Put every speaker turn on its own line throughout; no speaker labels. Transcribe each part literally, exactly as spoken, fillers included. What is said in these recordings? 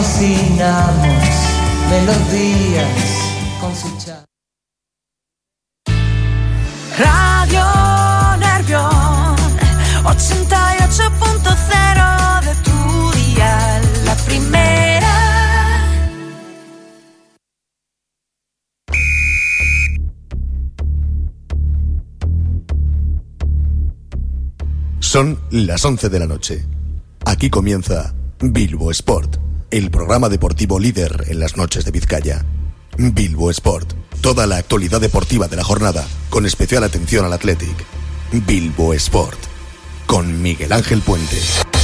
cocinamos melodías con su chat.
Radio Nervión ochenta y ocho punto cero de tu dial, la primera.
Son las once de la noche. Aquí comienza Bilbo Sport, el programa deportivo líder en las noches de Vizcaya. Bilbo Sport, toda la actualidad deportiva de la jornada, con especial atención al Athletic. Bilbo Sport, con Miguel Ángel Puente.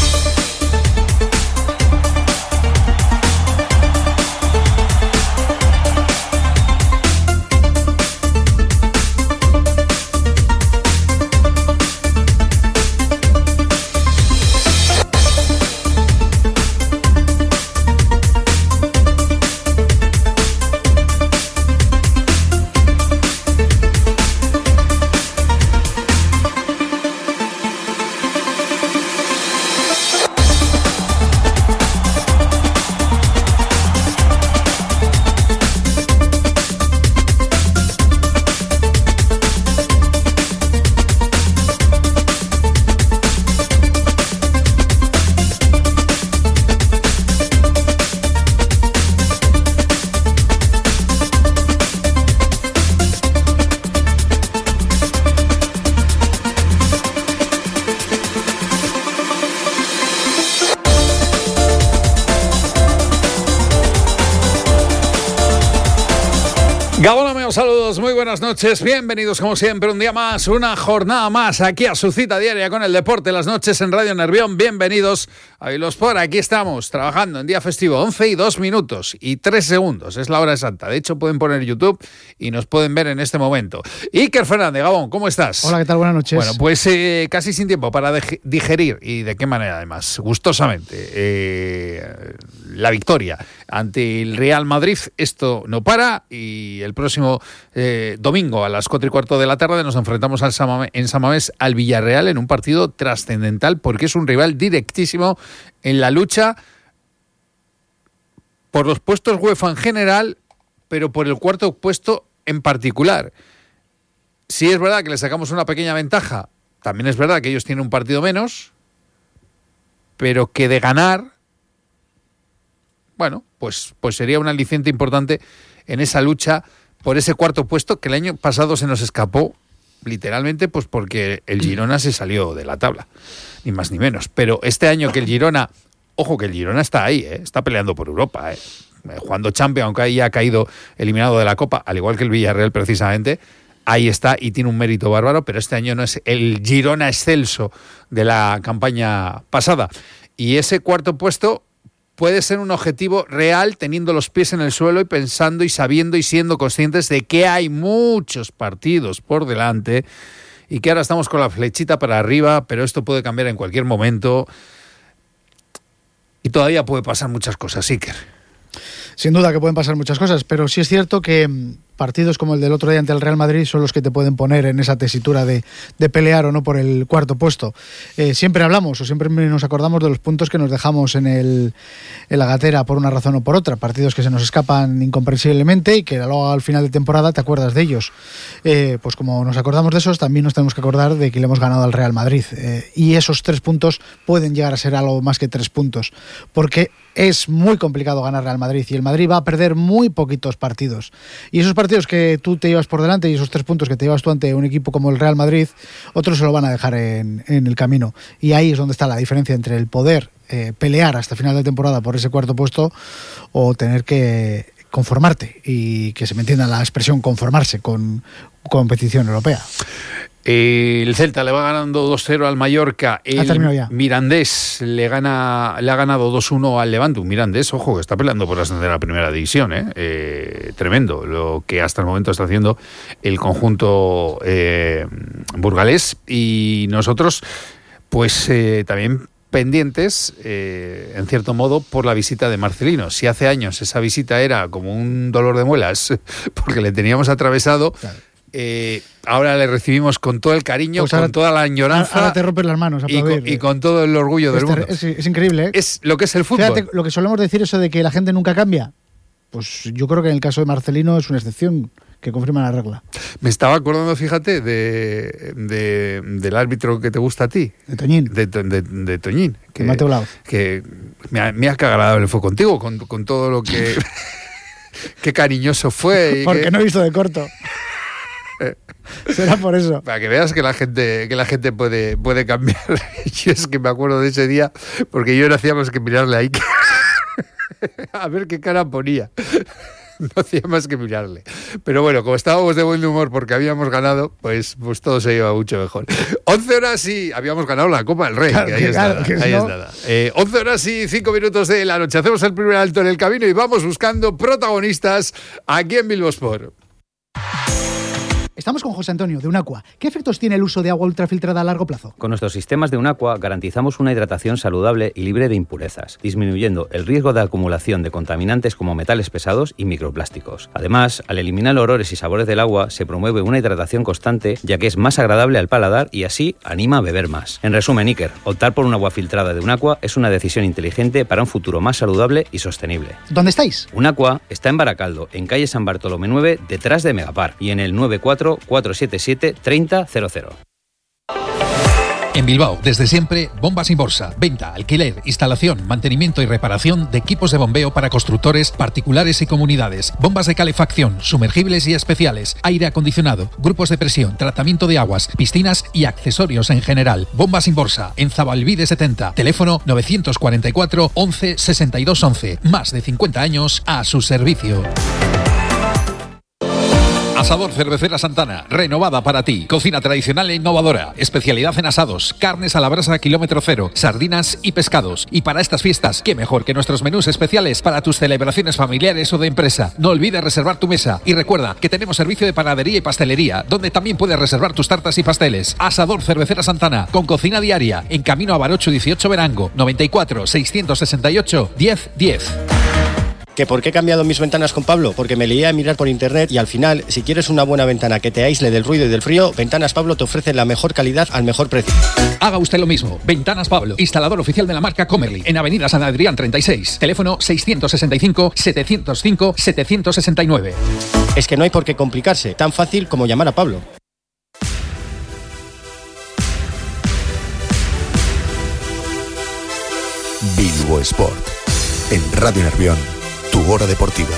Saludos, muy buenas noches, bienvenidos como siempre un día más, una jornada más aquí a su cita diaria con el deporte, las noches en Radio Nervión. Bienvenidos a Bilbo Sport, aquí estamos trabajando en día festivo, once y dos minutos y tres segundos, es la hora exacta. De hecho pueden poner YouTube y nos pueden ver en este momento. Iker Fernández, Gabón, ¿cómo estás?
Hola, ¿qué tal? Buenas noches.
Bueno, pues eh, casi sin tiempo para de- digerir y de qué manera además, gustosamente, eh, la victoria ante el Real Madrid. Esto no para y el próximo eh, domingo a las cuatro y cuarto de la tarde nos enfrentamos al Samamés, en San Mamés al Villarreal en un partido trascendental porque es un rival directísimo en la lucha por los puestos UEFA en general, pero por el cuarto puesto en particular. Sí es verdad que le sacamos una pequeña ventaja, también es verdad que ellos tienen un partido menos, pero que de ganar, bueno, pues, pues sería un aliciente importante en esa lucha por ese cuarto puesto que el año pasado se nos escapó, literalmente, pues porque el Girona se salió de la tabla, ni más ni menos. Pero este año que el Girona, ojo que el Girona está ahí, ¿eh? Está peleando por Europa, ¿eh? Jugando Champions, aunque ahí ha caído eliminado de la Copa, al igual que el Villarreal precisamente, ahí está y tiene un mérito bárbaro, pero este año no es el Girona excelso de la campaña pasada. Y ese cuarto puesto puede ser un objetivo real teniendo los pies en el suelo y pensando y sabiendo y siendo conscientes de que hay muchos partidos por delante y que ahora estamos con la flechita para arriba, pero esto puede cambiar en cualquier momento y todavía puede pasar muchas cosas, Iker.
Sin duda que pueden pasar muchas cosas, pero sí es cierto que partidos como el del otro día ante el Real Madrid son los que te pueden poner en esa tesitura de, de pelear o no por el cuarto puesto. Eh, siempre hablamos o siempre nos acordamos de los puntos que nos dejamos en, el, en la gatera por una razón o por otra, partidos que se nos escapan incomprensiblemente y que luego al final de temporada te acuerdas de ellos. Eh, pues como nos acordamos de esos, también nos tenemos que acordar de que le hemos ganado al Real Madrid. Eh, y esos tres puntos pueden llegar a ser algo más que tres puntos, porque es muy complicado ganar Real Madrid y el Madrid va a perder muy poquitos partidos. Y esos partidos que tú te llevas por delante y esos tres puntos que te llevas tú ante un equipo como el Real Madrid, otros se lo van a dejar en, en el camino. Y ahí es donde está la diferencia entre el poder eh, pelear hasta final de temporada por ese cuarto puesto o tener que conformarte, y que se me entienda la expresión conformarse con competición europea.
El Celta le va ganando dos cero al Mallorca. El Mirandés le gana, le ha ganado dos uno al Levante. Un Mirandés, ojo, que está peleando por ascender a la primera división. ¿eh? Eh, tremendo lo que hasta el momento está haciendo el conjunto eh, burgalés. Y nosotros, pues eh, también pendientes, eh, en cierto modo, por la visita de Marcelino. Si hace años esa visita era como un dolor de muelas porque le teníamos atravesado... Claro. Eh, ahora le recibimos con todo el cariño,
pues
con
ahora,
toda la añoranza.
Ahora te rompes las manos a
y, con, y con todo el orgullo del
es,
mundo.
Es, es increíble, ¿eh?
Es lo que es el fútbol.
Fíjate, lo que solemos decir, eso de que la gente nunca cambia, pues yo creo que en el caso de Marcelino es una excepción que confirma la regla.
Me estaba acordando, fíjate, de, de del árbitro que te gusta a ti.
De Toñín.
De, de, de Toñín. Que,
de Mateo Laoz.
Que me, me ha agradable fue contigo, con, con todo lo que... qué cariñoso fue. Y
Porque
que...
no he visto de corto. Será por eso.
Para que veas que la gente que la gente puede, puede cambiar. Yo es que me acuerdo de ese día, porque yo no hacía más que mirarle ahí a ver qué cara ponía. No hacía más que mirarle. Pero bueno, como estábamos de buen humor porque habíamos ganado, pues, pues todo se iba mucho mejor. once horas y habíamos ganado la Copa del Rey.
Claro,
que ahí
que
es
claro,
nada.
que
Ahí
no.
es nada. Eh, once horas y cinco minutos de la noche. Hacemos el primer alto en el camino y vamos buscando protagonistas aquí en Bilbo Sport.
Estamos con José Antonio, de Unaqua. ¿Qué efectos tiene el uso de agua ultrafiltrada a largo plazo?
Con nuestros sistemas de Unaqua garantizamos una hidratación saludable y libre de impurezas, disminuyendo el riesgo de acumulación de contaminantes como metales pesados y microplásticos. Además, al eliminar olores y sabores del agua, se promueve una hidratación constante, ya que es más agradable al paladar y así anima a beber más. En resumen, Iker, optar por un agua filtrada de Unaqua es una decisión inteligente para un futuro más saludable y sostenible.
¿Dónde estáis?
Unaqua está en Baracaldo, en calle San Bartolomé nueve, detrás de Megapar, y en el nueve cuatro cuatro siete siete tres cero cero cero.
En Bilbao, desde siempre, Bombas Inborsa. Venta, alquiler, instalación, mantenimiento y reparación de equipos de bombeo para constructores, particulares y comunidades. Bombas de calefacción, sumergibles y especiales, aire acondicionado, grupos de presión, tratamiento de aguas, piscinas y accesorios en general. Bombas Inborsa, en Zabalbide setenta. Teléfono novecientos cuarenta y cuatro once sesenta y dos once. Más de cincuenta años a su servicio. Asador Cervecera Santana, renovada para ti. Cocina tradicional e innovadora. Especialidad en asados, carnes a la brasa kilómetro cero, sardinas y pescados. Y para estas fiestas, qué mejor que nuestros menús especiales para tus celebraciones familiares o de empresa. No olvides reservar tu mesa. Y recuerda que tenemos servicio de panadería y pastelería, donde también puedes reservar tus tartas y pasteles. Asador Cervecera Santana, con cocina diaria, en camino a Barocho dieciocho Verango, noventa y cuatro seiscientos sesenta y ocho diez diez.
¿Que por qué he cambiado mis ventanas con Pablo? Porque me leía a mirar por internet y al final, si quieres una buena ventana que te aísle del ruido y del frío, Ventanas Pablo te ofrece la mejor calidad al mejor precio.
Haga usted lo mismo. Ventanas Pablo, instalador oficial de la marca Comerly, en Avenida San Adrián treinta y seis. Teléfono seiscientos sesenta y cinco setecientos cinco setecientos sesenta y nueve.
Es que no hay por qué complicarse, tan fácil como llamar a Pablo.
Bilbo Sport, en Radio Nervión, tu hora deportiva.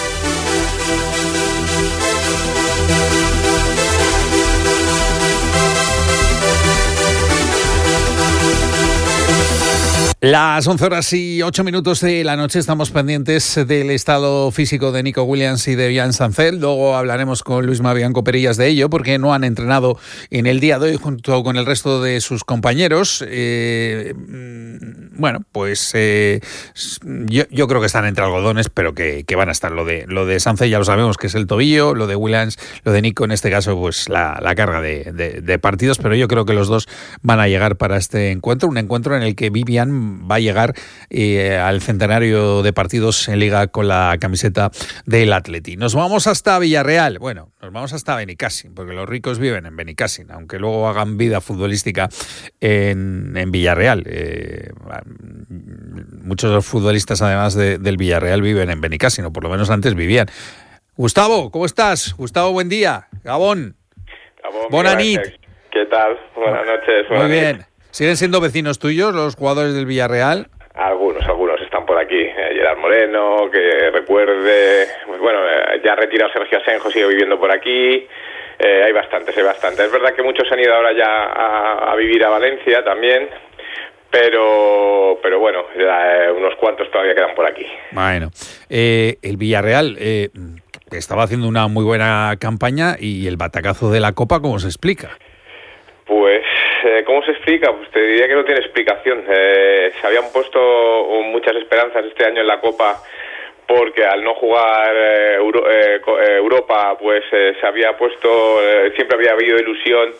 Las once horas y ocho minutos de la noche, estamos pendientes del estado físico de Nico Williams y de Jan Sancel. Luego hablaremos con Luis Mabianco Perillas de ello, porque no han entrenado en el día de hoy junto con el resto de sus compañeros. Eh, bueno, pues eh, yo, yo creo que están entre algodones, pero que, que van a estar. Lo de, lo de Sancel ya lo sabemos, que es el tobillo, lo de Williams, lo de Nico en este caso, pues la, la carga de, de, de partidos, pero yo creo que los dos van a llegar para este encuentro, un encuentro en el que Vivian va a llegar eh, al centenario de partidos en Liga con la camiseta del Atleti. Nos vamos hasta Villarreal, bueno, nos vamos hasta Benicàssim, porque los ricos viven en Benicàssim, aunque luego hagan vida futbolística en, en Villarreal. Eh, muchos de los futbolistas, además de, del Villarreal, viven en Benicàssim, o por lo menos antes vivían. Gustavo, ¿cómo estás? Gustavo, buen día. Gabón.
Gabón,
Bona nit.
¿Qué tal? Buenas noches.
Muy bien. ¿Siguen siendo vecinos tuyos los jugadores del Villarreal?
Algunos, algunos están por aquí. Eh, Gerard Moreno, que recuerde... Pues bueno, eh, ya retirado Sergio Asenjo, sigue viviendo por aquí. Eh, hay bastantes, hay bastantes. Es verdad que muchos han ido ahora ya a, a vivir a Valencia también, pero pero bueno, ya, eh, unos cuantos todavía quedan por aquí.
Bueno, eh, el Villarreal eh, estaba haciendo una muy buena campaña y el batacazo de la Copa, ¿cómo se explica?
Pues, eh, ¿cómo se explica? Pues te diría que no tiene explicación. Eh, se habían puesto muchas esperanzas este año en la Copa porque al no jugar eh, Euro, eh, Europa, pues eh, se había puesto, eh, siempre había habido ilusión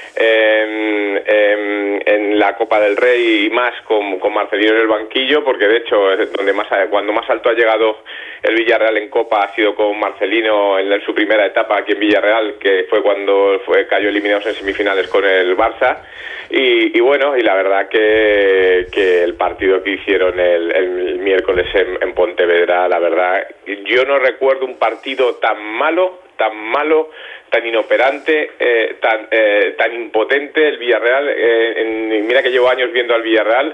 eh, eh, en la Copa del Rey y más con, con Marcelino en el banquillo, porque de hecho es donde más cuando más alto ha llegado el Villarreal en Copa ha sido con Marcelino en, en su primera etapa aquí en Villarreal, que fue cuando fue, cayó eliminados en semifinales con el Barça. Y, y bueno, y la verdad que, que el partido que hicieron el, el miércoles en, en Pontevedra, la verdad, yo no recuerdo un partido tan malo, tan malo, tan inoperante, eh, tan eh, tan impotente el Villarreal. Eh, en, mira que llevo años viendo al Villarreal,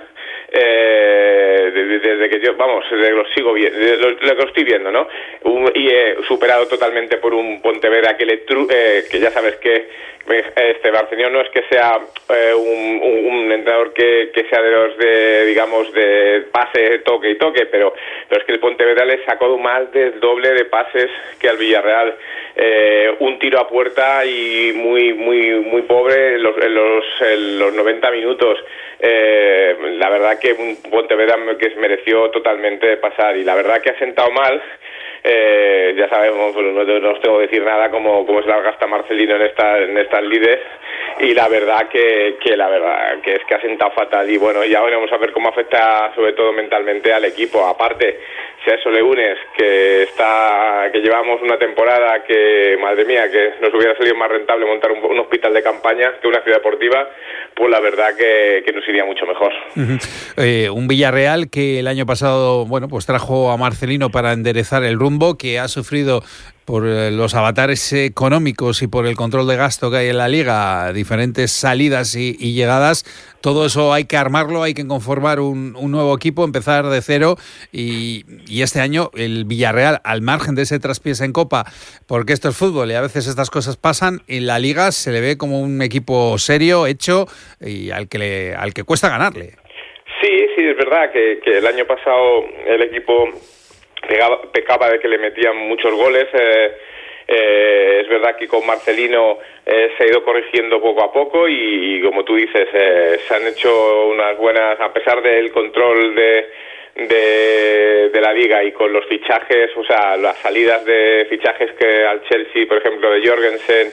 eh, desde, desde que yo, vamos, desde lo sigo viendo, lo, lo que estoy viendo, ¿no? Un, y eh, superado totalmente por un Pontevedra que le tru- eh, que ya sabes que este Barcelona no es que sea eh, un, un, un entrenador que, que sea de los de, digamos, de pase, toque y toque, pero, pero es que el Pontevedra le sacó más del doble de pases que al Villarreal. Eh, un tiro a puerta y muy muy muy pobre en los, en los, en los noventa minutos. Eh, la verdad que un Pontevedra que mereció totalmente pasar, y la verdad que ha sentado mal. Eh, ya sabemos, no, no os tengo que decir nada cómo, cómo se la gasta Marcelino en esta, en estas lides, y la verdad que, que la verdad que es que ha sentado fatal. Y bueno, ya veremos a ver cómo afecta sobre todo mentalmente al equipo. Aparte, si a eso le unes que está que llevamos una temporada que, madre mía, que nos hubiera salido más rentable montar un, un hospital de campaña que una ciudad deportiva, pues la verdad que, que nos iría mucho mejor.
Uh-huh. Eh, un Villarreal que el año pasado, bueno, pues trajo a Marcelino para enderezar el rumbo, que ha sufrido por los avatares económicos y por el control de gasto que hay en la Liga, diferentes salidas y, y llegadas. Todo eso hay que armarlo, hay que conformar un, un nuevo equipo, empezar de cero, y, y este año el Villarreal, al margen de ese traspiés en Copa, porque esto es fútbol y a veces estas cosas pasan, en la Liga se le ve como un equipo serio, hecho, y al que le, al que cuesta ganarle.
Sí, sí, es verdad que, que el año pasado el equipo pegaba, pecaba de que le metían muchos goles. Eh, eh, es verdad que con Marcelino eh, se ha ido corrigiendo poco a poco, y, y como tú dices, eh, se han hecho unas buenas, a pesar del control de, de, de la Liga y con los fichajes, o sea, las salidas de fichajes que al Chelsea, por ejemplo, de Jorgensen,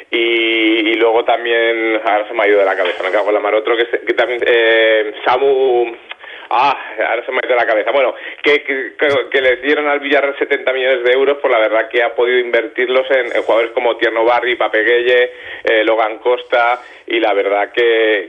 y, y luego también, ahora se me ha ido de la cabeza, me cago en la mar, otro que, que también, eh, Samu... Ah, ahora se me mete la cabeza. Bueno, que, que, que le dieron al Villarreal setenta millones de euros, por la verdad que ha podido invertirlos en, en jugadores como Tierno Barri, Pape Gueye, eh, Logan Costa, y la verdad que,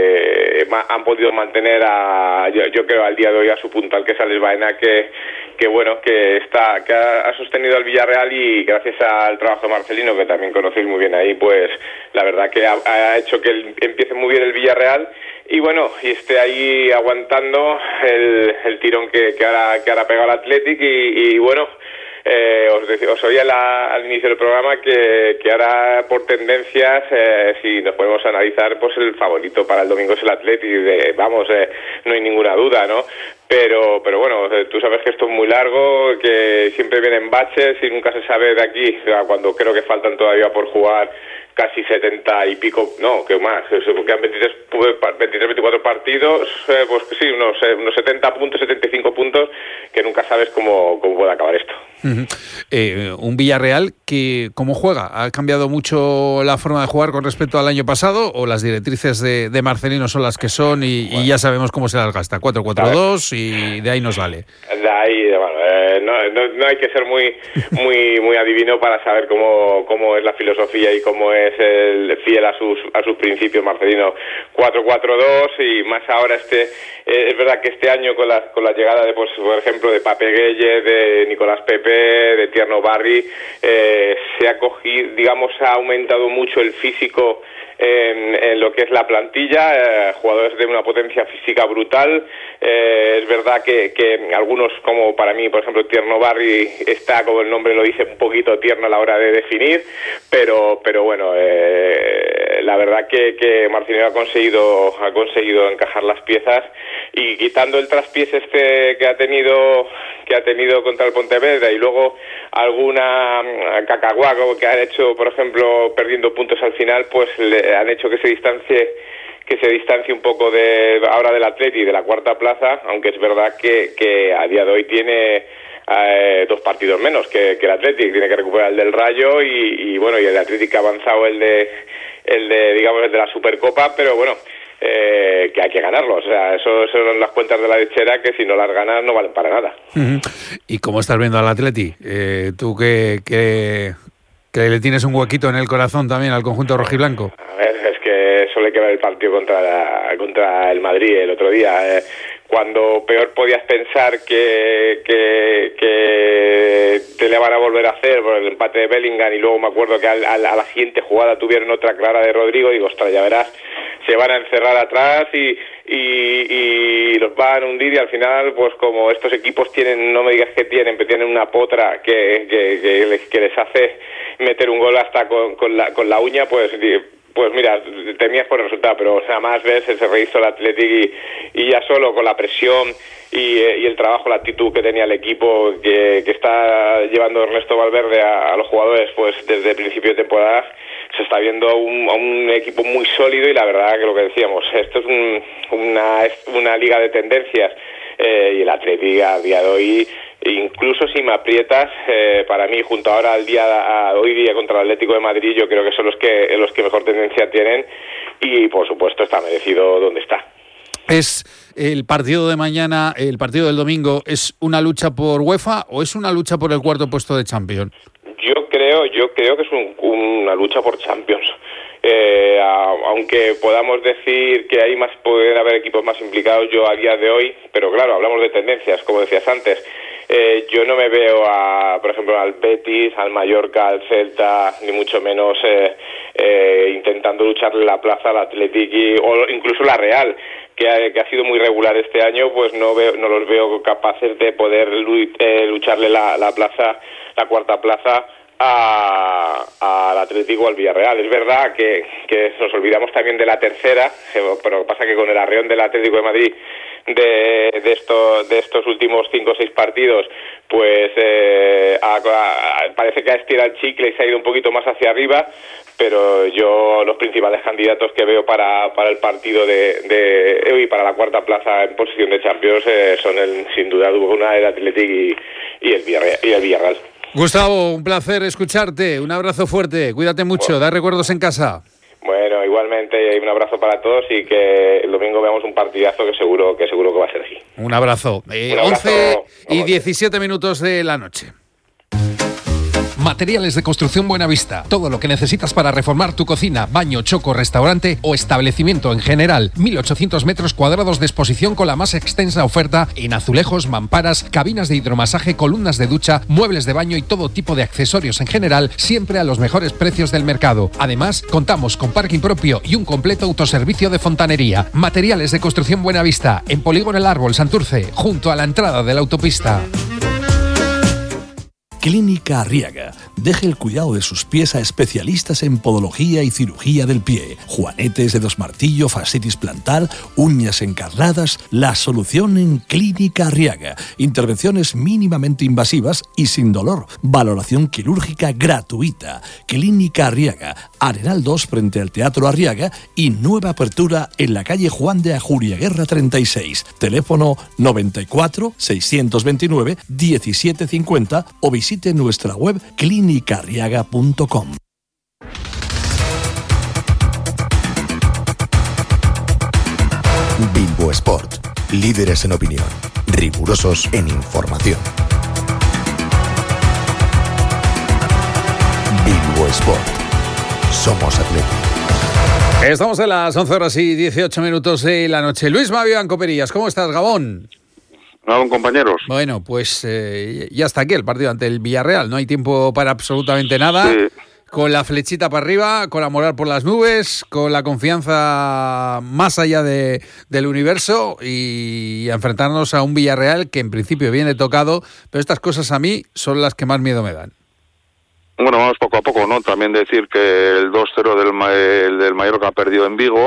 que han podido mantener a, yo, yo creo al día de hoy a su puntal, que es Alex Baena, que, que bueno, que está, que ha, ha sostenido al Villarreal, y gracias al trabajo de Marcelino, que también conocéis muy bien ahí, pues la verdad que ha, ha hecho que el, empiece muy bien el Villarreal. Y bueno, y esté ahí aguantando el, el tirón que, que ahora que ahora pega el Athletic, y, y bueno, eh, os, decía, os oía la, al inicio del programa que, que ahora por tendencias, eh, si nos podemos analizar, pues el favorito para el domingo es el Athletic, de, vamos, eh, no hay ninguna duda, ¿no? Pero, pero bueno, tú sabes que esto es muy largo, que siempre vienen baches y nunca se sabe de aquí, o sea, cuando creo que faltan todavía por jugar casi setenta y pico, no, que más, que quedan veintitrés, veintitrés, veinticuatro partidos, eh, pues sí, unos, eh, unos setenta puntos, setenta y cinco puntos, que nunca sabes cómo, cómo puede acabar esto.
Uh-huh. Eh, un Villarreal que, ¿cómo juega? ¿Ha cambiado mucho la forma de jugar con respecto al año pasado, o las directrices de, de Marcelino son las que son y, bueno, y ya sabemos cómo se las gasta? cuatro cuatro dos y de ahí nos vale.
De ahí, bueno, eh, no, no, no hay que ser muy muy muy adivino para saber cómo, cómo es la filosofía y cómo es el fiel a sus a sus principios Marcelino. Cuatro cuatro dos, y más ahora este eh, es verdad que este año con la con la llegada de, pues, por ejemplo, de Pape Gueye, de Nicolás Pepe, de Tierno Barri, eh, se ha cogido, digamos, ha aumentado mucho el físico en, en lo que es la plantilla, eh, jugadores de una potencia física brutal. Eh, es verdad que, que algunos, como para mí, por ejemplo, Tierno Barri, está, como el nombre lo dice, un poquito tierno a la hora de definir, pero pero bueno, eh, la verdad que, que Marcelino ha conseguido ha conseguido encajar las piezas, y quitando el traspiés este que ha tenido que ha tenido contra el Pontevedra, y luego alguna cacahuaco que han hecho, por ejemplo, perdiendo puntos al final, pues le han hecho que se distancie que se distancie un poco de ahora del Atleti, de la cuarta plaza, aunque es verdad que, que a día de hoy tiene eh, dos partidos menos que, que el Athletic, tiene que recuperar el del Rayo y, y bueno, y el Athletic ha avanzado el de, el de, digamos, el de la Supercopa, pero bueno, Eh, que hay que ganarlo, o sea, eso, eso son las cuentas de la lechera que si no las ganas no valen para nada.
Uh-huh. ¿Y cómo estás viendo al Atleti? Eh, tú que, que, que le tienes un huequito en el corazón también al conjunto rojiblanco.
A ver, es que solo hay que ver el partido contra, la, contra el Madrid el otro día, eh, cuando peor podías pensar que, que, que te le van a volver a hacer por el empate de Bellingham, y luego me acuerdo que al, al, a la siguiente jugada tuvieron otra clara de Rodrigo, digo, ostras, ya verás, se van a encerrar atrás y, y, y los van a hundir, y al final, pues como estos equipos tienen, no me digas que tienen, pero tienen una potra que, que, que, les, que les hace meter un gol hasta con, con, la, con la uña, pues pues mira, temías por el resultado, pero nada más ves ese rehizo del Athletic y, y ya solo con la presión y, y el trabajo, la actitud que tenía el equipo que, que está llevando Ernesto Valverde a, a los jugadores, pues desde el principio de temporada se está viendo a un, a un equipo muy sólido, y la verdad que lo que decíamos, esto es un, una, una liga de tendencias, eh, y el Athletic a día de hoy, incluso si me aprietas, eh, para mí junto ahora al día a hoy día contra el Atlético de Madrid, yo creo que son los que los que mejor tendencia tienen, y por supuesto está merecido donde está.
¿Es el partido de mañana, el partido del domingo, es una lucha por UEFA o es una lucha por el cuarto puesto de Champions?
Yo creo, yo creo que es un, una lucha por Champions. Eh, a, aunque podamos decir que hay más, pueden haber equipos más implicados, yo a día de hoy, pero claro, hablamos de tendencias, como decías antes. Eh, yo no me veo, a, por ejemplo, al Betis, al Mallorca, al Celta, ni mucho menos eh, eh, intentando lucharle la plaza al Athletic y, o incluso la Real, que ha, que ha sido muy regular este año, pues no veo, no los veo capaces de poder eh, lucharle la, la plaza, la cuarta plaza al Atlético o al Villarreal. Es verdad que, que nos olvidamos también de la tercera, pero pasa que con el arreón del Atlético de Madrid de, de, esto, de estos últimos cinco o seis partidos, pues eh, a, a, parece que ha estirado el chicle y se ha ido un poquito más hacia arriba, pero yo los principales candidatos que veo para, para el partido de, de y para la cuarta plaza en posición de Champions eh, son el, sin duda alguna el Atlético y, y el Villarreal, y el Villarreal.
Gustavo, un placer escucharte, un abrazo fuerte, cuídate mucho, bueno, da recuerdos en casa.
Bueno, igualmente un abrazo para todos y que el domingo veamos un partidazo que seguro que seguro que va a ser así.
Un abrazo. Eh,
un abrazo.
once y diecisiete minutos de la noche.
Materiales de Construcción Buenavista. Todo lo que necesitas para reformar tu cocina, baño, choco, restaurante o establecimiento en general. mil ochocientos metros cuadrados de exposición con la más extensa oferta en azulejos, mamparas, cabinas de hidromasaje, columnas de ducha, muebles de baño y todo tipo de accesorios en general, siempre a los mejores precios del mercado. Además, contamos con parking propio y un completo autoservicio de fontanería. Materiales de Construcción Buenavista, en Polígono El Árbol, Santurce, junto a la entrada de la autopista.
Clínica Arriaga. Deje el cuidado de sus pies a especialistas en podología y cirugía del pie. Juanetes, dedos martillo, fascitis plantar, uñas encarnadas. La solución en Clínica Arriaga. Intervenciones mínimamente invasivas y sin dolor. Valoración quirúrgica gratuita. Clínica Arriaga. Arenal dos frente al Teatro Arriaga y nueva apertura en la calle Juan de Ajuriaguerra treinta y seis. Teléfono noventa y cuatro, seiscientos veintinueve, diecisiete cincuenta o visite nuestra web clínica arriaga punto com.
Bilbo Sport. Líderes en opinión. Rigurosos en información. Bilbo Sport. Somos Athletic.
Estamos en las once horas y dieciocho minutos de la noche. Luis Mavián Coperillas, ¿cómo estás, Gabón?
Hola, compañeros.
Bueno, pues eh, ya está aquí el partido ante el Villarreal. No hay tiempo para absolutamente nada.
Sí.
Con la flechita para arriba, con la moral por las nubes, con la confianza más allá de, del universo y a enfrentarnos a un Villarreal que en principio viene tocado, pero estas cosas a mí son las que más miedo me dan.
Bueno, vamos poco a poco, ¿no? También decir que el dos cero del, el del Mallorca ha perdido en Vigo,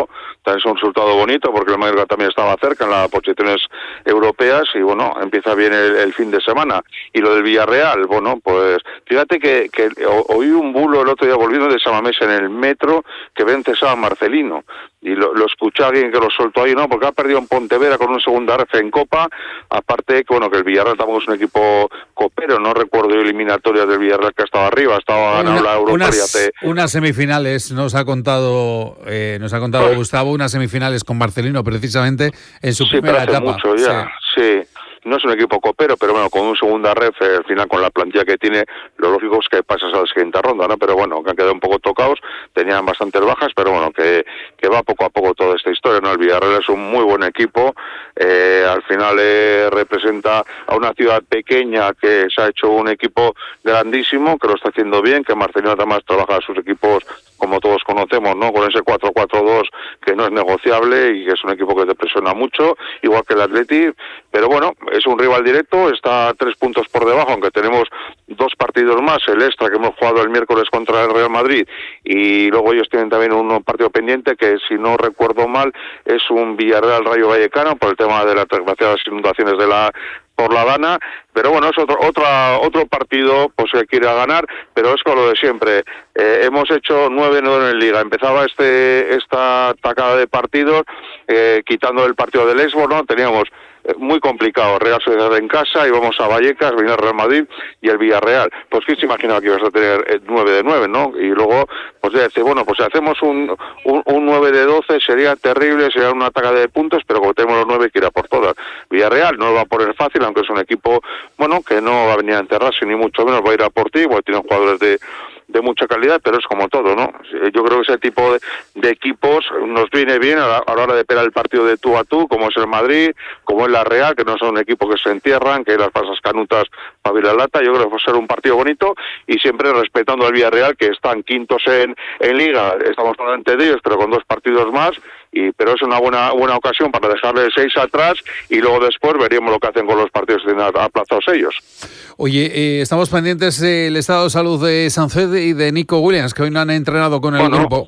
también es un resultado bonito porque el Mallorca también estaba cerca en las posiciones europeas y bueno, empieza bien el, el fin de semana. Y lo del Villarreal, bueno, pues fíjate que, que oí un bulo el otro día volviendo de Samamés en el metro que ven cesado a Marcelino. Y lo, lo escuché a alguien que lo soltó ahí, ¿no? Porque ha perdido en Pontevedra con un segunda ref en Copa. Aparte, que bueno, que el Villarreal tampoco es un equipo copero. No recuerdo eliminatorias del Villarreal que estaba arriba. Estaba ganando la Europa
unas,
y hace...
unas semifinales, nos ha contado eh, nos ha contado pues, Gustavo, unas semifinales con Marcelino, precisamente en su
sí,
primera
pero hace
etapa.
Mucho ya, sí. sí. No es un equipo copero, pero bueno, con un segunda ref, eh, al final con la plantilla que tiene, lo lógico es que pasas a la siguiente ronda, ¿no? Pero bueno, que han quedado un poco tocados, tenían bastantes bajas, pero bueno, que, que va poco a poco toda esta historia, ¿no? El Villarreal es un muy buen equipo, eh, al final eh, representa a una ciudad pequeña que se ha hecho un equipo grandísimo, que lo está haciendo bien, que Marcelino además trabaja a sus equipos como todos conocemos, ¿no? Con ese cuatro cuatro dos que no es negociable y que es un equipo que te presiona mucho, igual que el Atleti, pero bueno, es un rival directo, está a tres puntos por debajo, aunque tenemos dos partidos más, el extra que hemos jugado el miércoles contra el Real Madrid y luego ellos tienen también un partido pendiente que, si no recuerdo mal, es un Villarreal Rayo Vallecano por el tema de las desgraciadas inundaciones de la por la Dana, pero bueno, es otro otra, otro partido pues que quiere ganar, pero es con lo de siempre. Eh, hemos hecho nueve nueve en Liga, empezaba este esta tacada de partidos, eh, quitando el partido del Lesbos, ¿no? Teníamos eh, muy complicado, Real Sociedad en casa, íbamos a Vallecas, venía el Real Madrid y el Villarreal. Pues quién se imaginaba que ibas a tener eh, nueve de nueve, ¿no? Y luego, pues ya dice, bueno, pues si hacemos un, un, un nueve de doce sería terrible, sería una tacada de puntos, pero como tenemos los nueve que ir a por todas. Villarreal no lo va a poner fácil, aunque es un equipo, bueno, que no va a venir a enterrarse, ni mucho menos va a ir a por ti, porque tienen jugadores de de mucha calidad, pero es como todo, ¿no? Yo creo que ese tipo de, de equipos nos viene bien a la, a la hora de pegar el partido de tú a tú, como es el Madrid, como es la Real, que no son equipos que se entierran, que las pasas canutas para abrir la lata. Yo creo que va a ser un partido bonito y siempre respetando al Villarreal, que están quintos en, en Liga, estamos por delante de ellos, pero con dos partidos más, y pero es una buena buena ocasión para dejarle seis atrás y luego después veríamos lo que hacen con los partidos que tienen aplazados ellos.
Oye, eh, estamos pendientes del estado de salud de Sancet y de Nico Williams, que hoy no han entrenado con el
bueno,
grupo.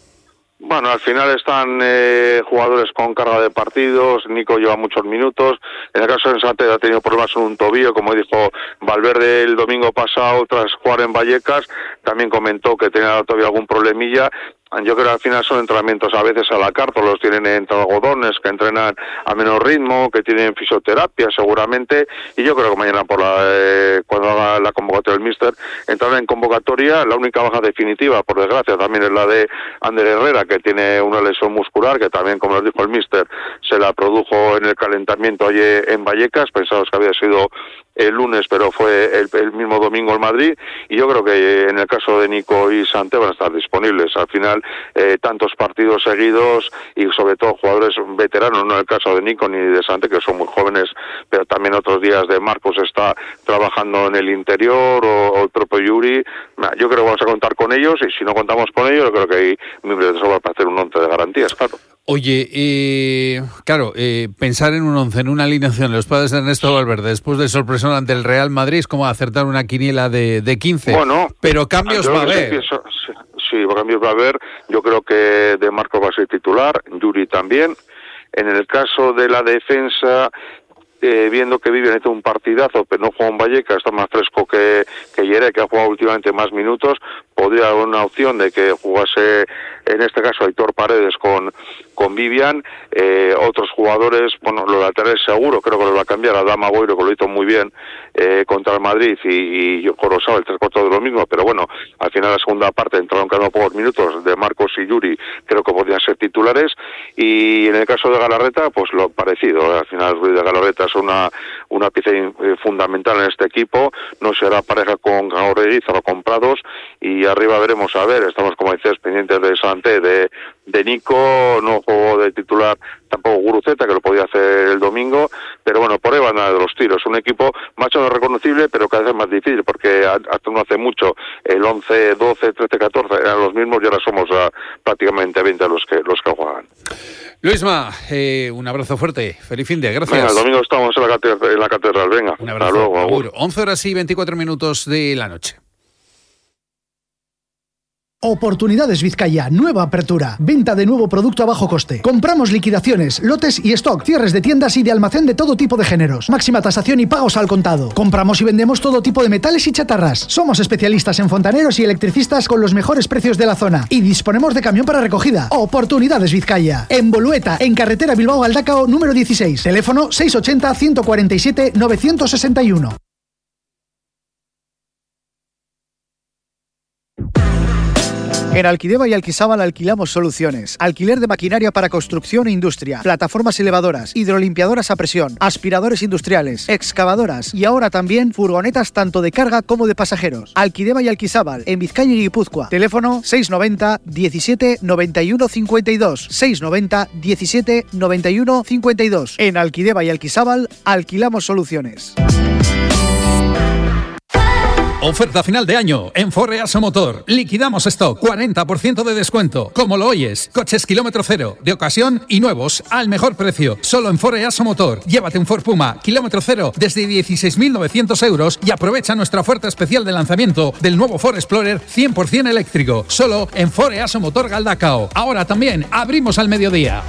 Bueno, al final están eh, jugadores con carga de partidos, Nico lleva muchos minutos, en el caso de Sancet ha tenido problemas en un tobillo, como dijo Valverde el domingo pasado tras jugar en Vallecas, también comentó que tenía todavía algún problemilla. Yo creo que al final son entrenamientos a veces a la carta, los tienen entre algodones, que entrenan a menos ritmo, que tienen fisioterapia seguramente, y yo creo que mañana por la eh, cuando haga la convocatoria del míster entrará en convocatoria. La única baja definitiva, por desgracia, también es la de Ander Herrera, que tiene una lesión muscular, que también, como nos dijo el míster, se la produjo en el calentamiento ayer en Vallecas. Pensamos que había sido el lunes, pero fue el, el mismo domingo en Madrid, y yo creo que en el caso de Nico y Sante van a estar disponibles. Al final, eh, tantos partidos seguidos y sobre todo jugadores veteranos, no en el caso de Nico ni de Sante, que son muy jóvenes, pero también otros días de Marcos está trabajando en el interior, o, o el propio Yuri. Yo creo que vamos a contar con ellos, y si no contamos con ellos, yo creo que hay miembros de sobra para hacer un once de garantías, claro.
Oye, eh, claro, eh, pensar en un once, en una alineación, los padres de Ernesto Valverde, después del sorpresón ante el Real Madrid, es como acertar una quiniela de, de quince.
Bueno,
pero cambios va a haber.
Pienso, sí, sí, cambios va a haber. Yo creo que De Marco va a ser titular, Yuri también. En el caso de la defensa, Eh, viendo que Vivian hizo un partidazo, pero no juega en Vallecas, está más fresco que, que Yere, que ha jugado últimamente más minutos, podría haber una opción de que jugase, en este caso, Aitor Paredes con, con Vivian. Eh, otros jugadores, bueno, los laterales seguro, creo que los va a cambiar, Adama Boiro, que lo hizo muy bien eh, contra el Madrid, y, y Corosao, el tres cuartos de lo mismo, pero bueno, al final la segunda parte entraron cada pocos minutos de Marcos y Yuri, creo que podrían ser titulares, y en el caso de Galarreta, pues lo parecido, al final Ruiz de Galarreta es una, una pieza fundamental en este equipo, no será pareja con Gaorregui, o comprados, y arriba veremos a ver, estamos como dices pendientes de Santé, de, de Nico, no jugó de titular tampoco Guruceta, que lo podía hacer el domingo, pero bueno, por ahí van a de los tiros, un equipo más o menos reconocible, pero cada vez más difícil, porque hasta no hace mucho, el once, doce, trece, catorce eran los mismos, y ahora somos a prácticamente veinte los que, los que juegan.
Luisma, eh, un abrazo fuerte, feliz fin de, gracias.
Venga, el domingo estamos en la catedral, en la catedral. Venga,
un abrazo,
hasta luego.
Agur. once horas y veinticuatro minutos de la noche.
Oportunidades Vizcaya, nueva apertura. Venta de nuevo producto a bajo coste. Compramos liquidaciones, lotes y stock, cierres de tiendas y de almacén de todo tipo de géneros. Máxima tasación y pagos al contado. Compramos y vendemos todo tipo de metales y chatarras. Somos especialistas en fontaneros y electricistas con los mejores precios de la zona. Y disponemos de camión para recogida. Oportunidades Vizcaya. En Bolueta, en carretera Bilbao-Galdacao, número dieciséis. Teléfono seis ochenta, ciento cuarenta y siete, novecientos sesenta y uno. En Alquideva y Alquisábal alquilamos soluciones. Alquiler de maquinaria para construcción e industria, plataformas elevadoras, hidrolimpiadoras a presión, aspiradores industriales, excavadoras y ahora también furgonetas tanto de carga como de pasajeros. Alquideva y Alquisábal, en Vizcaya y Guipúzcoa. Teléfono seis noventa, diecisiete, noventa y uno, cincuenta y dos. seis noventa, diecisiete, noventa y uno, cincuenta y dos. En Alquideva y Alquisábal alquilamos soluciones.
Oferta final de año en Forreaso Motor. Liquidamos stock, cuarenta por ciento de descuento. Como lo oyes, coches kilómetro cero, de ocasión y nuevos, al mejor precio. Solo en Forreaso Motor. Llévate un Ford Puma, kilómetro cero, desde dieciséis mil novecientos euros y aprovecha nuestra oferta especial de lanzamiento del nuevo Ford Explorer cien por ciento eléctrico. Solo en Forreaso Motor Galdacao. Ahora también abrimos al mediodía.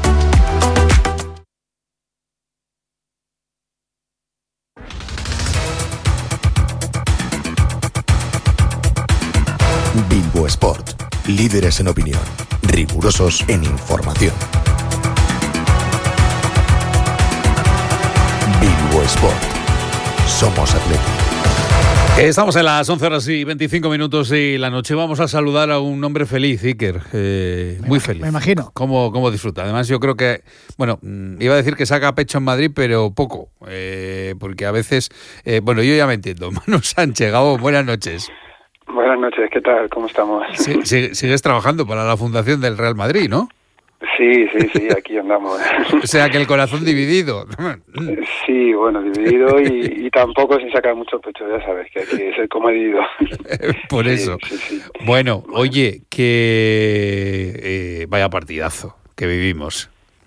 Bilbo Sport, líderes en opinión, rigurosos en información. Bilbo Sport, somos Atleti.
Estamos en las once horas y veinticinco minutos de la noche. Vamos a saludar a un hombre feliz, Iker, eh, muy
me,
feliz.
Me imagino.
¿Cómo, cómo disfruta? Además, yo creo que, bueno, iba a decir que saca pecho en Madrid, pero poco, eh, porque a veces, eh, bueno, yo ya me entiendo. Manu Sánchez, Gabón, buenas noches.
Buenas noches, ¿qué tal? ¿Cómo estamos?
Sí, sí, sigues trabajando para la fundación del Real Madrid, ¿no?
Sí, sí, sí, aquí andamos.
O sea, que el corazón dividido.
Sí, bueno, dividido y, y tampoco sin sacar mucho pecho, ya sabes, que hay que ser comedido.
Por
sí,
eso.
Sí, sí.
Bueno, oye, que eh, vaya partidazo que vivimos.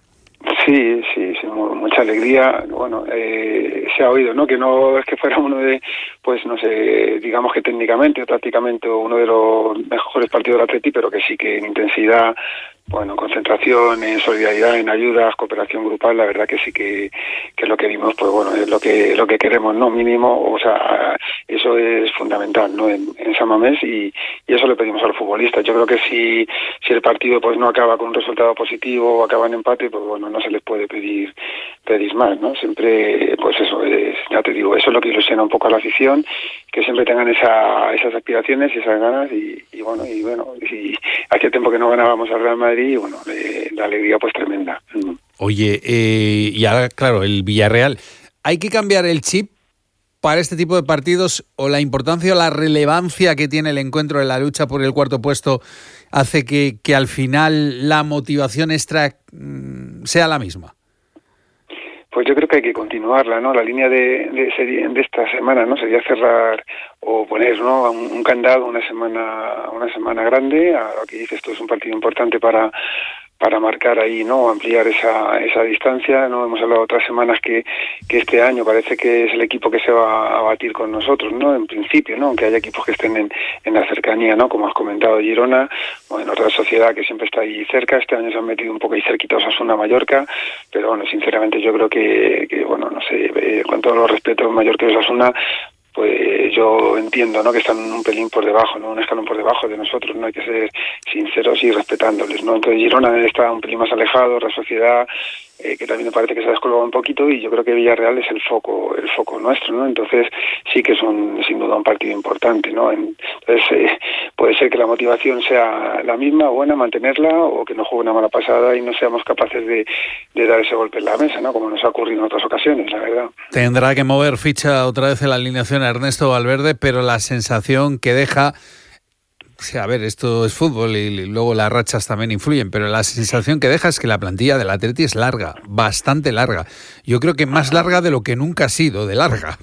Sí, sí, sí, mucha alegría. Bueno, eh, se ha oído, ¿no? Que no es que fuera uno de, pues no sé, digamos que técnicamente o tácticamente uno de los mejores partidos del Atleti, pero que sí que en intensidad, bueno, concentración, en solidaridad, en ayudas, cooperación grupal, la verdad que sí que, que lo que vimos, pues bueno, es lo que lo que queremos, ¿no? Mínimo, o sea, eso es fundamental, ¿no? En, en San Mamés y, y eso le pedimos a los futbolistas. Yo creo que si, si el partido pues no acaba con un resultado positivo o acaba en empate, pues bueno, no se les puede pedir pedir más, ¿no? Siempre, pues eso, es, ya te digo, eso es lo que ilusiona un poco a la afición, que siempre tengan esa, esas aspiraciones y esas ganas y, y bueno, y bueno, y hace tiempo que no ganábamos al Real Madrid y bueno, eh, la alegría pues tremenda.
Oye, eh, y ahora, claro, el Villarreal, ¿hay que cambiar el chip para este tipo de partidos o la importancia o la relevancia que tiene el encuentro en la lucha por el cuarto puesto hace que, que al final la motivación extra mmm, sea la misma?
Pues yo creo que hay que continuarla, ¿no? La línea de, de, de esta semana, ¿no? Sería cerrar o poner, ¿no? Un, un candado una semana, una semana grande. A lo que dices, esto es un partido importante para para marcar ahí, ¿no? Ampliar esa esa distancia, ¿no? Hemos hablado otras semanas que, que este año parece que es el equipo que se va a batir con nosotros, ¿no? En principio, ¿no? Aunque haya equipos que estén en, en la cercanía, ¿no? Como has comentado, Girona, bueno, otra sociedad que siempre está ahí cerca. Este año se han metido un poco ahí cerquita Osasuna, Mallorca, pero bueno, sinceramente yo creo que, que bueno, no sé, eh, con todos los respetos, Mallorca y Osasuna, pues yo entiendo, ¿no? Que están un pelín por debajo, ¿no? Un escalón por debajo de nosotros, ¿no? Hay que ser sinceros y respetándoles, ¿no? Entonces Girona está un pelín más alejado, la sociedad, eh, que también me parece que se ha descolgado un poquito y yo creo que Villarreal es el foco, el foco nuestro, ¿no? Entonces sí que es un, sin duda un partido importante, ¿no? Entonces eh, puede ser que la motivación sea la misma, buena, mantenerla, o que no juegue una mala pasada y no seamos capaces de, de dar ese golpe en la mesa, ¿no? Como nos ha ocurrido en otras ocasiones, la verdad.
Tendrá que mover ficha otra vez en la alineación a Ernesto Valverde, pero la sensación que deja, sí, a ver, esto es fútbol y luego las rachas también influyen, pero la sensación que deja es que la plantilla del Atleti es larga, bastante larga. Yo creo que más larga de lo que nunca ha sido, de larga.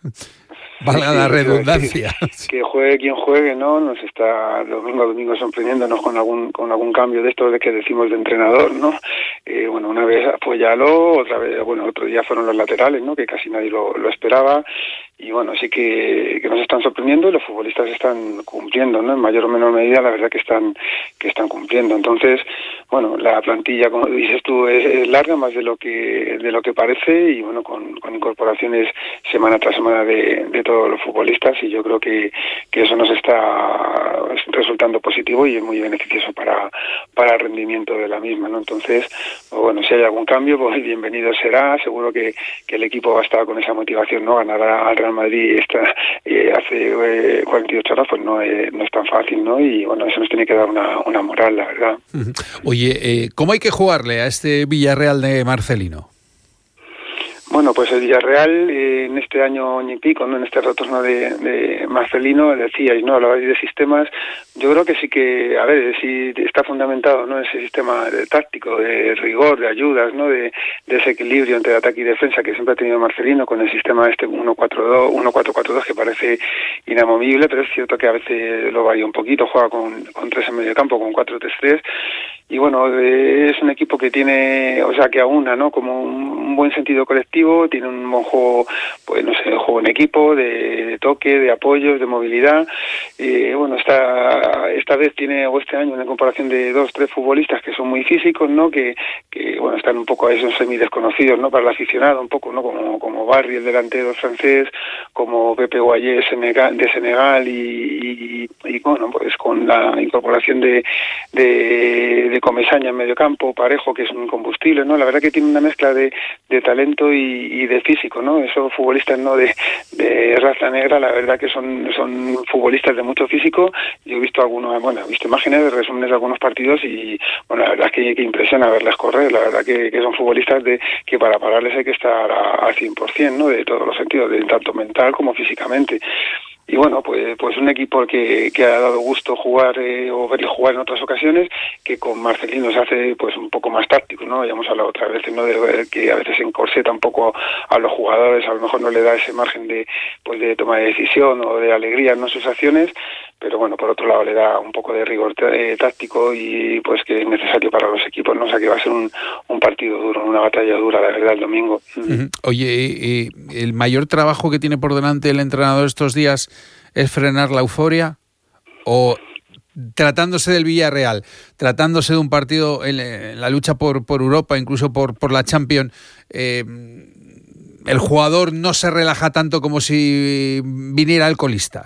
Valga sí, la redundancia.
Sí, que juegue quien juegue, ¿no? Nos está domingo a domingo sorprendiéndonos con algún con algún cambio de esto de que decimos de entrenador, ¿no? Eh, bueno, una vez fue Yaló, otra vez, bueno, otro día fueron los laterales, ¿no? Que casi nadie lo, lo esperaba. y bueno, sí que, que nos están sorprendiendo y los futbolistas están cumpliendo, ¿no? En mayor o menor medida, la verdad que están que están cumpliendo. Entonces, bueno, la plantilla, como dices tú, es, es larga, más de lo que de lo que parece, y bueno, con, con incorporaciones semana tras semana de, de todos los futbolistas, y yo creo que, que eso nos está resultando positivo y es muy beneficioso para, para el rendimiento de la misma, ¿no? Entonces, bueno, si hay algún cambio, pues bienvenido será. Seguro que, que el equipo va a estar con esa motivación, ¿no? Ganar al Real Madrid esta, eh, hace eh, cuarenta y ocho horas, pues no, eh, no es tan fácil, ¿no? Y bueno, eso nos tiene que dar una, una moral, la verdad.
Oye, eh, ¿cómo hay que jugarle a este Villarreal de Marcelino?
Bueno, pues el Villarreal eh, en este año año y pico, ¿no? En este retorno de, de Marcelino, decíais, ¿no? Hablabais de sistemas. Yo creo que sí que, a ver, sí está fundamentado, ¿no? Ese sistema de táctico, de rigor, de ayudas, ¿no? De, de ese equilibrio entre ataque y defensa que siempre ha tenido Marcelino, con el sistema este uno cuatro dos, uno cuatro cuatro dos, que parece inamovible, pero es cierto que a veces lo varía un poquito, juega con, con tres en medio campo, con cuatro tres tres. Y bueno, eh, es un equipo que tiene, o sea, que aúna, ¿no? Como un, un buen sentido colectivo, tiene un buen juego, pues no sé, juego en equipo, de, de toque, de apoyos, de movilidad. Eh, bueno, esta, esta vez tiene, o este año, una comparación de dos, tres futbolistas que son muy físicos, ¿no? Que, que bueno, están un poco a esos semi desconocidos, ¿no? Para el aficionado, un poco, ¿no? Como, como Barry, el delantero francés, como Pepe Guayé de Senegal, y, y, y bueno, pues con la incorporación de, de, de Comesaña en medio campo, Parejo, que es un combustible, ¿no? La verdad que tiene una mezcla de, de talento y, y de físico, ¿no? Esos futbolistas, ¿no? De, de raza negra, la verdad que son, son futbolistas de mucho físico. Yo he visto algunos, bueno, he visto imágenes de resúmenes de algunos partidos y, bueno, la verdad es que, que impresiona verles correr. La verdad que, que son futbolistas de que para pararles hay que estar al cien por ciento, ¿no? De todos los sentidos, de tanto mental como físicamente. Y bueno, pues pues un equipo que, que ha dado gusto jugar eh, o verle jugar en otras ocasiones, que con Marcelino se hace pues un poco más táctico, ¿no? Ya hemos hablado otras veces, ¿no? De ver que a veces encorseta un poco a los jugadores, a lo mejor no le da ese margen de pues de toma de decisión o de alegría, ¿no? Sus acciones, pero bueno, por otro lado le da un poco de rigor eh, táctico y pues que es necesario para los equipos, ¿no? O sea que va a ser un, un partido duro, una batalla dura, la verdad, el domingo.
Uh-huh. Oye, eh, el mayor trabajo que tiene por delante el entrenador estos días es frenar la euforia, o tratándose del Villarreal, tratándose de un partido en, en la lucha por, por Europa, incluso por, por la Champions, eh, el jugador no se relaja tanto como si viniera el colista.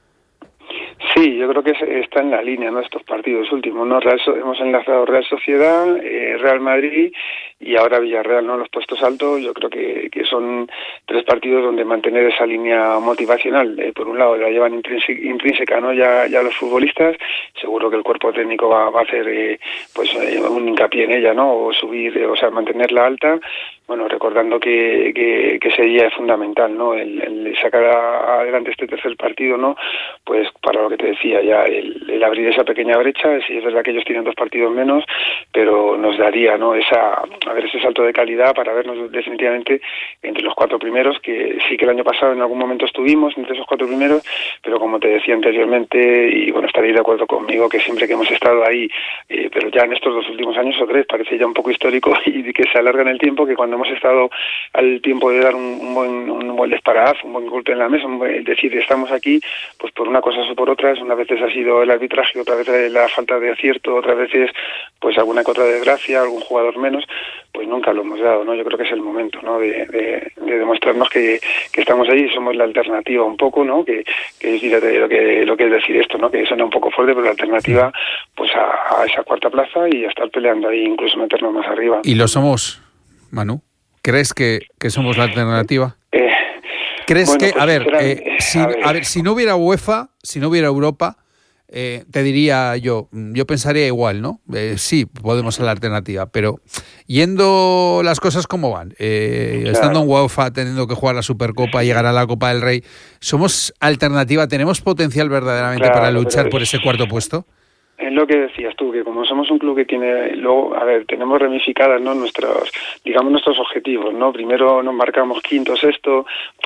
Sí, yo creo que está en la línea, ¿no? Estos partidos últimos, ¿no? Real, hemos enlazado Real Sociedad, eh, Real Madrid y ahora Villarreal, ¿no? Los puestos altos, yo creo que, que son tres partidos donde mantener esa línea motivacional, eh, por un lado la llevan intrínseca, intrínseca, ¿no? Ya, ya los futbolistas, seguro que el cuerpo técnico va, va a hacer eh, pues eh, un hincapié en ella, ¿no? O subir, eh, o sea, mantenerla alta. Bueno, recordando que, que, que ese día es fundamental, ¿no? El, el sacar a, adelante este tercer partido, ¿no? Pues para lo que te decía ya, el, el abrir esa pequeña brecha, sí es verdad que ellos tienen dos partidos menos, pero nos daría, ¿no? Esa, a ver, ese salto de calidad para vernos definitivamente entre los cuatro primeros, que sí que el año pasado en algún momento estuvimos entre esos cuatro primeros, pero como te decía anteriormente, y bueno, estaréis de acuerdo conmigo que siempre que hemos estado ahí, eh, pero ya en estos dos últimos años o tres, parece ya un poco histórico y que se alarga en el tiempo, que cuando hemos estado al tiempo de dar un, un buen un buen disparadazo, un buen golpe en la mesa, un buen, es decir, estamos aquí, pues por una cosa o por otras, unas veces ha sido el arbitraje, otras veces la falta de acierto, otras veces pues alguna que otra desgracia, algún jugador menos, pues nunca lo hemos dado, ¿no? Yo creo que es el momento, ¿no? De, de, de demostrarnos que, que estamos ahí y somos la alternativa un poco, ¿no? Que, que es lo que lo que es decir esto, ¿no? Que suena un poco fuerte, pero la alternativa pues a, a esa cuarta plaza y a estar peleando ahí, incluso meternos más arriba.
¿Y lo somos, Manu? ¿Crees que, que somos la alternativa?
Eh,
¿Crees
bueno,
que,
pues,
a, ver,
serán,
eh, si,
a ver,
a ver, si no hubiera UEFA, si no hubiera Europa, eh, te diría yo, yo pensaría igual, ¿no? Eh, sí, podemos ser la alternativa, pero yendo las cosas como van, eh, claro. Estando en UEFA, teniendo que jugar la Supercopa, llegar a la Copa del Rey, ¿somos alternativa? ¿Tenemos potencial verdaderamente
claro,
para luchar
es...
por ese cuarto puesto?
Es lo que decías tú, que como somos un club que tiene, luego, a ver, tenemos ramificadas, ¿no? Nuestros, digamos, nuestros objetivos, ¿no? Primero nos marcamos quinto, sexto,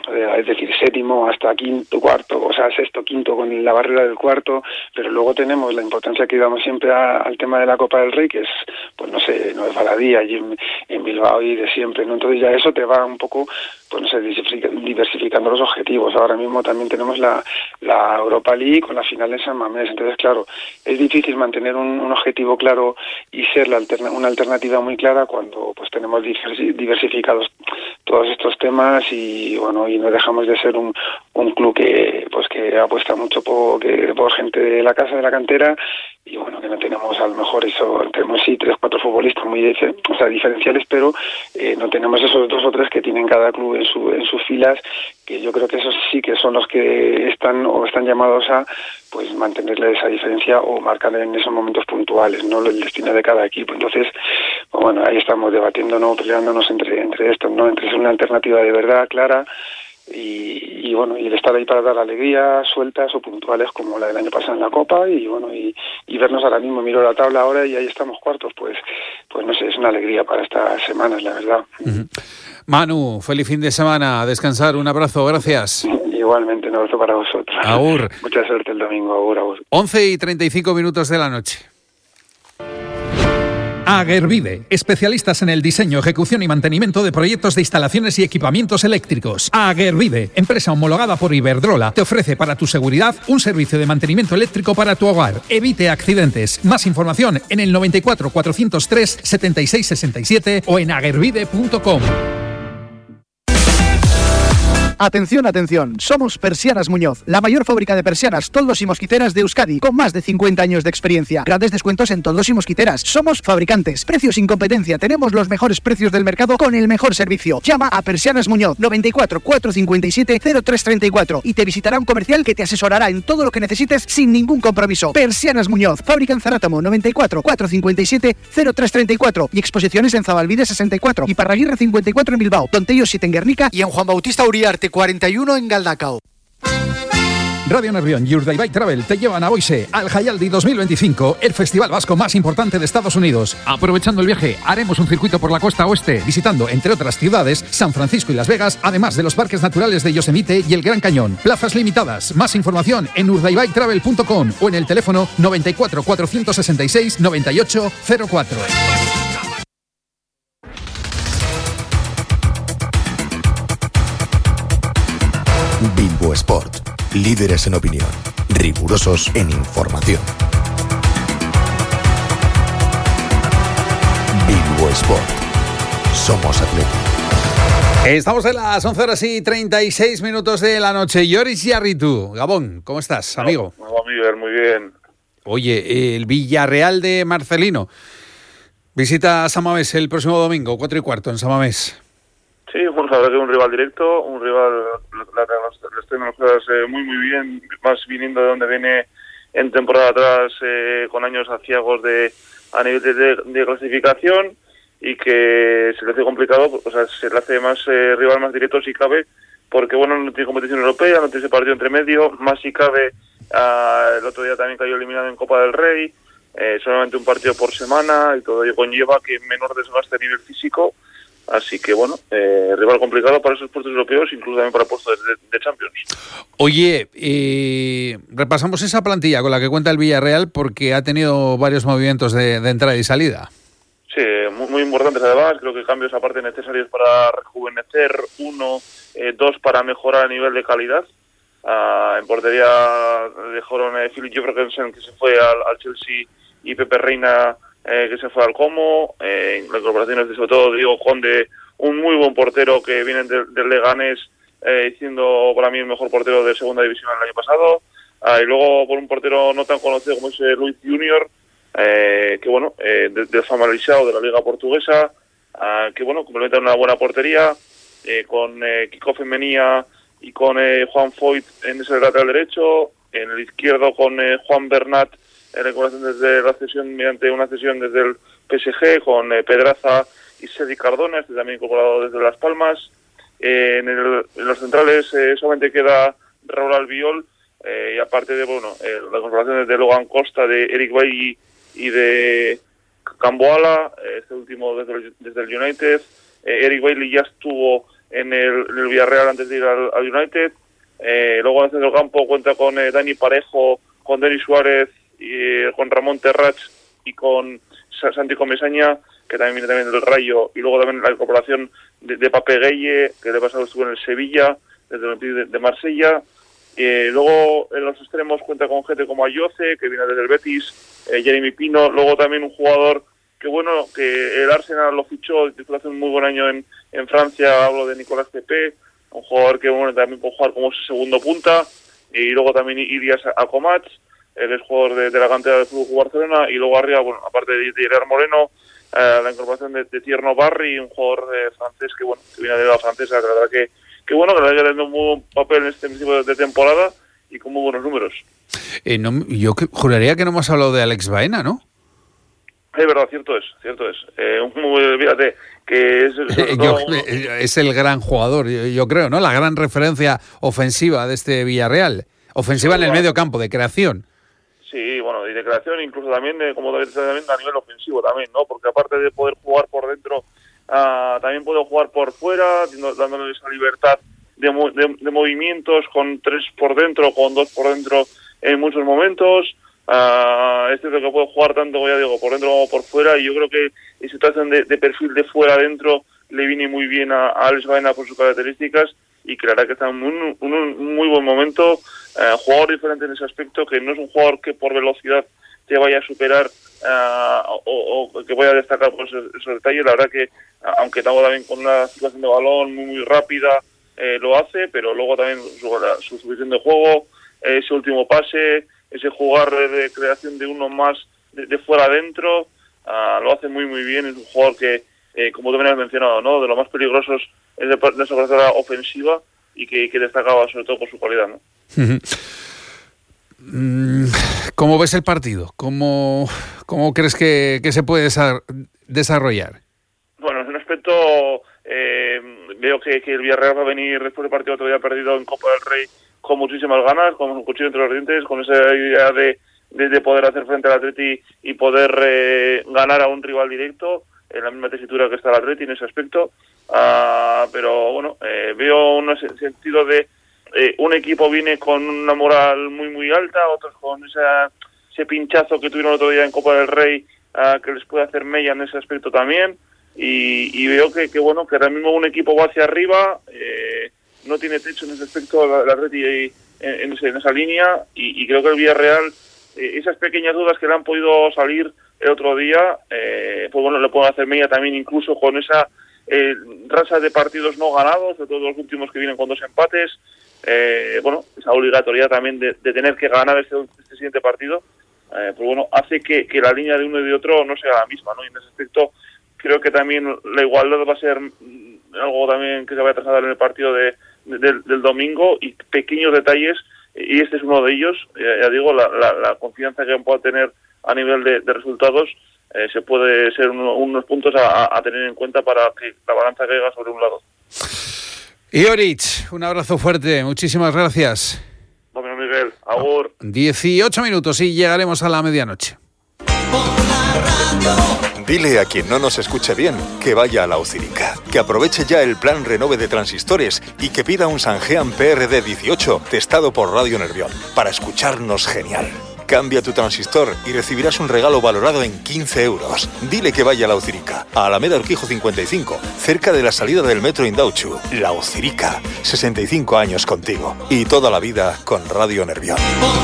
es decir, séptimo hasta quinto, cuarto, o sea, sexto, quinto con la barrera del cuarto, pero luego tenemos la importancia que damos siempre a, al tema de la Copa del Rey, que es, pues no sé, no es baladí allí en, en Bilbao y de siempre, ¿no? Entonces ya eso te va un poco, pues no sé, diversificando los objetivos. Ahora mismo también tenemos la, la Europa League con la final en San Mamés, entonces claro, es difícil mantener un, un objetivo claro y ser la alterna, una alternativa muy clara cuando pues tenemos diversificados todos estos temas y bueno, y no dejamos de ser un, un club que pues que apuesta mucho por, que, por gente de la casa, de la cantera, y bueno, que no tenemos a lo mejor eso, tenemos sí tres, cuatro futbolistas muy difer- o sea, diferenciales, pero eh, no tenemos esos dos o tres que tienen cada club en su en sus filas, que yo creo que esos sí que son los que están o están llamados a pues mantenerle esa diferencia o marcar en esos momentos puntuales, no el destino de cada equipo. Entonces, pues bueno, ahí estamos debatiéndonos, peleándonos entre entre estos, ¿no? Entre ser una alternativa de verdad clara y, y bueno, y el estar ahí para dar alegría, sueltas o puntuales como la del año pasado en la Copa, y bueno, y, y vernos ahora mismo, miro la tabla ahora y ahí estamos cuartos, pues pues no sé, es una alegría para estas semanas, la verdad.
Uh-huh. Manu, feliz fin de semana, a descansar, un abrazo, gracias.
Igualmente, un abrazo para vosotros.
Agur.
Mucha suerte el domingo, agur, agur.
once y treinta y cinco minutos de la noche.
Aguervide, especialistas en el diseño, ejecución y mantenimiento de proyectos de instalaciones y equipamientos eléctricos. Aguervide, empresa homologada por Iberdrola, te ofrece para tu seguridad un servicio de mantenimiento eléctrico para tu hogar. Evite accidentes. Más información en el noventa y cuatro, cuatrocientos tres, setenta y seis sesenta y siete o en aguervide punto com.
Atención, atención, somos Persianas Muñoz, la mayor fábrica de persianas, toldos y mosquiteras de Euskadi, con más de cincuenta años de experiencia. Grandes descuentos en toldos y mosquiteras. Somos fabricantes, precios sin competencia, tenemos los mejores precios del mercado con el mejor servicio. Llama a Persianas Muñoz, noventa y cuatro, cuatrocientos cincuenta y siete, cero tres treinta y cuatro, y te visitará un comercial que te asesorará en todo lo que necesites sin ningún compromiso. Persianas Muñoz, fábrica en Zarátamo, noventa y cuatro, cuatrocientos cincuenta y siete, cero tres treinta y cuatro, y exposiciones en Zabalbide sesenta y cuatro, y Parraguirre cincuenta y cuatro en Bilbao, Tontellos siete en Guernica
y en Juan Bautista Uriarte cuarenta y uno en Galdacao.
Radio Nervión y Urdaibai Travel te llevan a Boise al Jaialdi dos mil veinticinco, el festival vasco más importante de Estados Unidos. Aprovechando el viaje, haremos un circuito por la costa oeste, visitando, entre otras ciudades, San Francisco y Las Vegas, además de los parques naturales de Yosemite y el Gran Cañón. Plazas limitadas. Más información en urdaibai travel punto com o en el teléfono noventa y cuatro, cuatrocientos sesenta y seis, noventa y ocho cero cuatro.
Bilbo Sport, líderes en opinión, rigurosos en información. Bilbo Sport, somos Atleti.
Estamos en las once horas y treinta y seis minutos de la noche. Yoris Yarritu, Gabón, ¿cómo estás, amigo?
No, no, Miguel, muy bien.
Oye, el Villarreal de Marcelino visita San Mamés el próximo domingo, cuatro y cuarto en San Mamés.
Sí, bueno, la verdad que es un rival directo, un rival, la, la, le estoy en las cosas eh, muy muy bien, más viniendo de donde viene en temporada atrás, eh, con años aciagos de a nivel de, de, de clasificación, y que se le hace complicado, o sea, se le hace más eh, rival más directo si cabe, porque bueno, no tiene competición europea, no tiene ese partido entre medio, más si cabe, uh, el otro día también cayó eliminado en Copa del Rey, eh, solamente un partido por semana, y todo ello conlleva que menor desgaste a nivel físico. Así que, bueno, eh, rival complicado para esos puestos europeos, incluso también para puestos de, de Champions.
Oye, eh, repasamos esa plantilla con la que cuenta el Villarreal, porque ha tenido varios movimientos de, de entrada y salida.
Sí, muy, muy importantes además. Creo que cambios aparte necesarios para rejuvenecer. Uno, eh, dos, para mejorar a nivel de calidad. Uh, en portería dejaron eh, Philip Jorgensen, que se fue al, al Chelsea, y Pepe Reina, Eh, que se fue al Como, eh, la incorporación de sobre todo Diego Conde, un muy buen portero que viene del, del Leganés, eh, siendo para mí el mejor portero de segunda división el año pasado, ah, y luego por un portero no tan conocido como es eh, Luis Junior, eh, que bueno, eh, del de Famalicão de la Liga Portuguesa, ah, que bueno, complementa una buena portería, eh, con eh, Kiko Femenía y con eh, Juan Foyt en ese lateral derecho, en el izquierdo con eh, Juan Bernat, en recuperación desde la cesión, mediante una cesión desde el P S G, con eh, Pedraza y Sedi Cardona, este también incorporado desde Las Palmas. Eh, en, el, en los centrales eh, solamente queda Raúl Albiol, eh, y aparte de, bueno, eh, la incorporación de Logan Costa, de Eric Bailly y de Camboala, eh, este último desde el, desde el United. Eh, Eric Bailly ya estuvo en el, en el Villarreal antes de ir al, al United. Eh, luego en el centro del campo cuenta con eh, Dani Parejo, con Denis Suárez, y, eh, con Ramón Terrach y con Sa- Santi Comesaña, que también viene también del Rayo, y luego también la incorporación de, de Pape Gueye, que de pasado estuvo en el Sevilla, desde el de, de Marsella. Eh, luego en los extremos cuenta con gente como Ayoce, que viene desde el Betis, eh, Jeremy Pino, luego también un jugador que bueno, que el Arsenal lo fichó, que hace un muy buen año en, en Francia, hablo de Nicolás Pepe, un jugador que bueno, también puede jugar como segundo punta, y luego también Ilias Akomach, él es jugador de, de la cantera del Fútbol Club Barcelona, y luego arriba, bueno, aparte de, de Gerard Moreno, eh, la incorporación de, de Tierno Barry, un jugador eh, francés que bueno, que viene de la francesa, que la verdad que, que bueno, que la verdad que tiene un muy buen papel en este principio de, de temporada y con muy buenos números.
Eh, no, yo que, juraría que no hemos hablado de Alex Baena, ¿no?
Es verdad, cierto es, cierto es. Eh, muy, fíjate, que es...
yo, es el gran jugador, yo, yo creo, ¿no? La gran referencia ofensiva de este Villarreal. Ofensiva en el medio campo, de creación.
Sí, bueno, y de creación, incluso también, de, como también a nivel ofensivo también, ¿no? Porque aparte de poder jugar por dentro, uh, también puede jugar por fuera, dándole esa libertad de, de, de movimientos, con tres por dentro, con dos por dentro en muchos momentos. Uh, es cierto que puede jugar tanto, como ya digo, por dentro como por fuera, y yo creo que en situación de, de perfil de fuera adentro le viene muy bien a, a Alex Baena por sus características, y que la verdad que está en un, un, un muy buen momento. Uh, jugador diferente en ese aspecto, que no es un jugador que por velocidad te vaya a superar uh, o, o que vaya a destacar por esos, esos detalles. La verdad que, uh, aunque estamos también con una situación de balón muy, muy rápida, eh, lo hace, pero luego también su, su sucesión de juego, ese último pase, ese jugar de creación de uno más de, de fuera adentro, uh, lo hace muy muy bien. Es un jugador que, eh, como tú me has mencionado, ¿no?, de los más peligrosos es de, de esa carrera ofensiva, y que, que destacaba sobre todo por su cualidad, ¿no?
¿Cómo ves el partido? ¿Cómo, cómo crees que, que se puede desa- desarrollar?
Bueno, en un aspecto eh, veo que, que el Villarreal va a venir después del partido que había perdido en Copa del Rey con muchísimas ganas, con un cuchillo entre los dientes, con esa idea de, de, de poder hacer frente al Atleti y poder eh, ganar a un rival directo, en la misma tesitura que está el Atleti en ese aspecto. Uh, pero bueno, eh, veo un sentido de eh, un equipo viene con una moral muy muy alta, otros con esa, ese pinchazo que tuvieron el otro día en Copa del Rey, uh, que les puede hacer mella en ese aspecto también, y, y veo que, que bueno, que ahora mismo un equipo va hacia arriba, eh, no tiene techo en ese aspecto el Atleti en, en, en esa línea, y, y creo que el Villarreal, eh, esas pequeñas dudas que le han podido salir el otro día, eh, pues bueno, le pueden hacer mella también, incluso con esa eh, racha de partidos no ganados, sobre todo los últimos que vienen con dos empates. Eh, bueno, esa obligatoriedad también de, de tener que ganar este, este siguiente partido, eh, pues bueno, hace que, que la línea de uno y de otro no sea la misma, ¿no? Y en ese aspecto creo que también la igualdad va a ser algo también que se va a trasladar en el partido de, de, del, del domingo, y pequeños detalles, y este es uno de ellos. Ya, ya digo, la, la, la confianza que pueda tener a nivel de, de resultados, eh, se puede ser uno, unos puntos a, a tener en cuenta para que la balanza caiga sobre un lado.
Iorich, un abrazo fuerte, muchísimas gracias.
Bueno, Miguel, agur.
dieciocho minutos y llegaremos a la medianoche.
Dile a quien no nos escuche bien que vaya a la Ucirica, que aproveche ya el plan Renove de transistores y que pida un Sangean P R D dieciocho testado por Radio Nervión para escucharnos genial. Cambia tu transistor y recibirás un regalo valorado en quince euros. Dile que vaya a la Ucirica, a Alameda Urquijo cincuenta y cinco, cerca de la salida del metro Indauchu. La Ucirica, sesenta y cinco años contigo y toda la vida con Radio Nervión.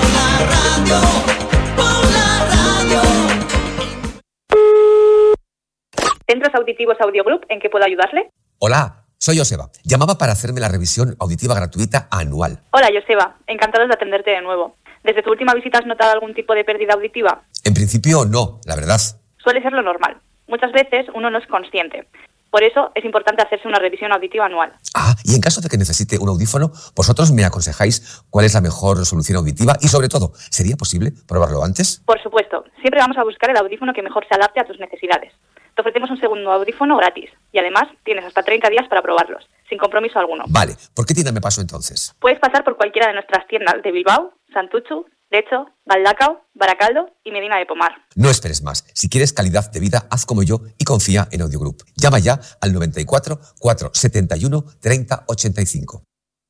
Centros Auditivos Audio Group, ¿en qué puedo ayudarle?
Hola, soy Joseba. Llamaba para hacerme la revisión auditiva gratuita anual.
Hola, Joseba. Encantados de atenderte de nuevo. ¿Desde tu última visita has notado algún tipo de pérdida auditiva?
En principio no, la verdad.
Suele ser lo normal. Muchas veces uno no es consciente. Por eso es importante hacerse una revisión auditiva anual.
Ah, y en caso de que necesite un audífono, vosotros me aconsejáis cuál es la mejor solución auditiva y, sobre todo, ¿sería posible probarlo antes?
Por supuesto. Siempre vamos a buscar el audífono que mejor se adapte a tus necesidades. Te ofrecemos un segundo audífono gratis y además tienes hasta treinta días para probarlos, sin compromiso alguno.
Vale, ¿por qué tienda me paso entonces?
Puedes pasar por cualquiera de nuestras tiendas de Bilbao, Santuchu, Lecho, Galdacao, Baracaldo y Medina de Pomar.
No esperes más. Si quieres calidad de vida, haz como yo y confía en Audiogroup. Llama ya al noventa y cuatro, cuatrocientos setenta y uno, treinta ochenta y cinco.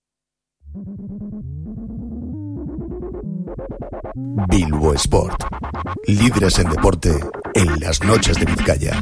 Bilbo Sport. Líderes en deporte en las noches de Vizcaya.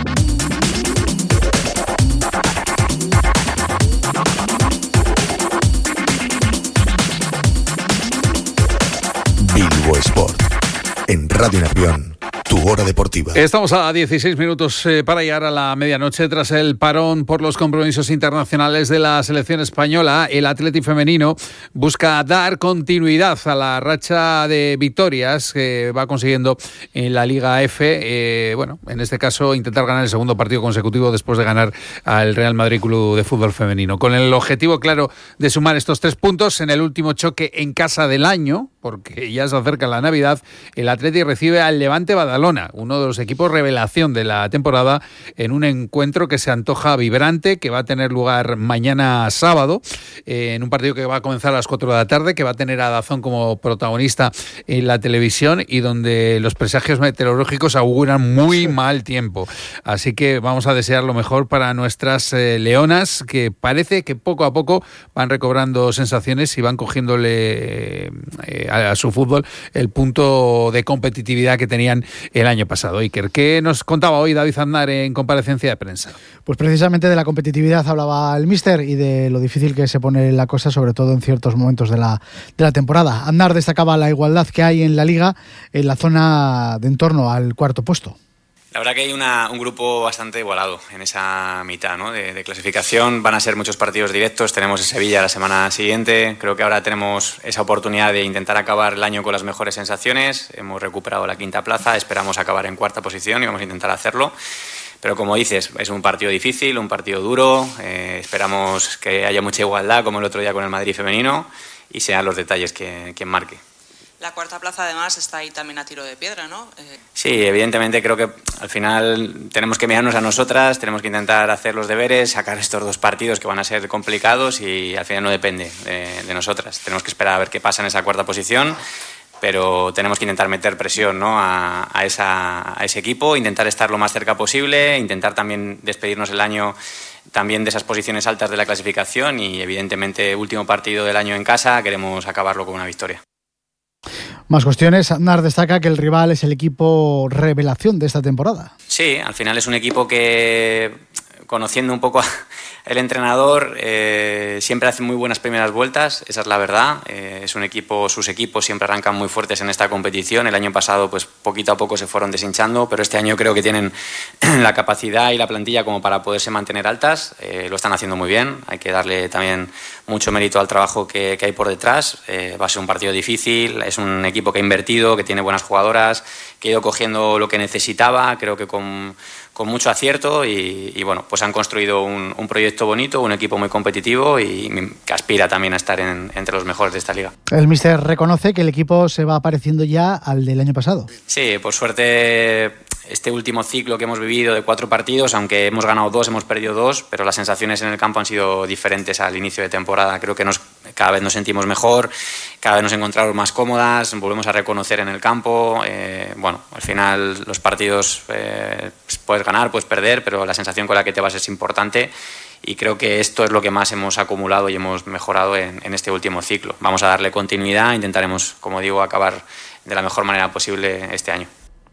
Bilbo Sport. En Radio Nervión, tu hora deportiva.
Estamos a dieciséis minutos eh, para llegar a la medianoche tras el parón por los compromisos internacionales de la selección española. El Athletic femenino busca dar continuidad a la racha de victorias que va consiguiendo en la Liga F. Eh, bueno, en este caso intentar ganar el segundo partido consecutivo después de ganar al Real Madrid Club de Fútbol Femenino. Con el objetivo claro de sumar estos tres puntos en el último choque en casa del año, porque ya se acerca la Navidad, el Athletic recibe al Levante Badalona, uno de los equipos revelación de la temporada, en un encuentro que se antoja vibrante, que va a tener lugar mañana sábado, eh, en un partido que va a comenzar a las cuatro de la tarde, que va a tener a Dazón como protagonista en la televisión y donde los presagios meteorológicos auguran muy mal tiempo. Así que vamos a desear lo mejor para nuestras eh, leonas, que parece que poco a poco van recobrando sensaciones y van cogiéndole eh, a, a su fútbol el punto de competitividad que tenían el año pasado. Iker, ¿qué nos contaba hoy David Aznar en comparecencia de prensa?
Pues precisamente de la competitividad hablaba el míster y de lo difícil que se pone la cosa, sobre todo en ciertos momentos de la, de la temporada. Aznar destacaba la igualdad que hay en la Liga en la zona de en torno al cuarto puesto.
La verdad que hay una, un grupo bastante igualado en esa mitad, ¿no? de, de clasificación. Van a ser muchos partidos directos. Tenemos el Sevilla la semana siguiente. Creo que ahora tenemos esa oportunidad de intentar acabar el año con las mejores sensaciones. Hemos recuperado la quinta plaza. Esperamos acabar en cuarta posición y vamos a intentar hacerlo. Pero como dices, es un partido difícil, un partido duro. Eh, esperamos que haya mucha igualdad, como el otro día con el Madrid femenino, y sean los detalles que, quien marque.
La cuarta plaza además está ahí también a tiro de piedra, ¿no? Eh...
Sí, evidentemente creo que al final tenemos que mirarnos a nosotras, tenemos que intentar hacer los deberes, sacar estos dos partidos que van a ser complicados y al final no depende de, de nosotras. Tenemos que esperar a ver qué pasa en esa cuarta posición, pero tenemos que intentar meter presión, ¿no? a, a, esa, a ese equipo, intentar estar lo más cerca posible, intentar también despedirnos el año también de esas posiciones altas de la clasificación y evidentemente último partido del año en casa, queremos acabarlo con una victoria.
Más cuestiones. Aznar destaca que el rival es el equipo revelación de esta temporada.
Sí, al final es un equipo que, conociendo un poco el entrenador, eh, siempre hace muy buenas primeras vueltas, esa es la verdad. Eh, es un equipo, sus equipos siempre arrancan muy fuertes en esta competición. El año pasado, pues poquito a poco se fueron deshinchando, pero este año creo que tienen la capacidad y la plantilla como para poderse mantener altas. Eh, lo están haciendo muy bien. Hay que darle también mucho mérito al trabajo que, que hay por detrás. Eh, va a ser un partido difícil. Es un equipo que ha invertido, que tiene buenas jugadoras, que ha ido cogiendo lo que necesitaba. Creo que con con mucho acierto y, y bueno, pues han construido un, un proyecto bonito, un equipo muy competitivo y que aspira también a estar en, entre los mejores de esta liga.
El míster reconoce que el equipo se va pareciendo ya al del año pasado.
Sí, por suerte este último ciclo que hemos vivido de cuatro partidos, aunque hemos ganado dos, hemos perdido dos, pero las sensaciones en el campo han sido diferentes al inicio de temporada. Creo que nos, cada vez nos sentimos mejor, cada vez nos encontramos más cómodas, volvemos a reconocer en el campo. Eh, bueno, al final los partidos eh, puedes ganar, puedes perder, pero la sensación con la que te vas es importante y creo que esto es lo que más hemos acumulado y hemos mejorado en, en este último ciclo. Vamos a darle continuidad, intentaremos, como digo, acabar de la mejor manera posible este año.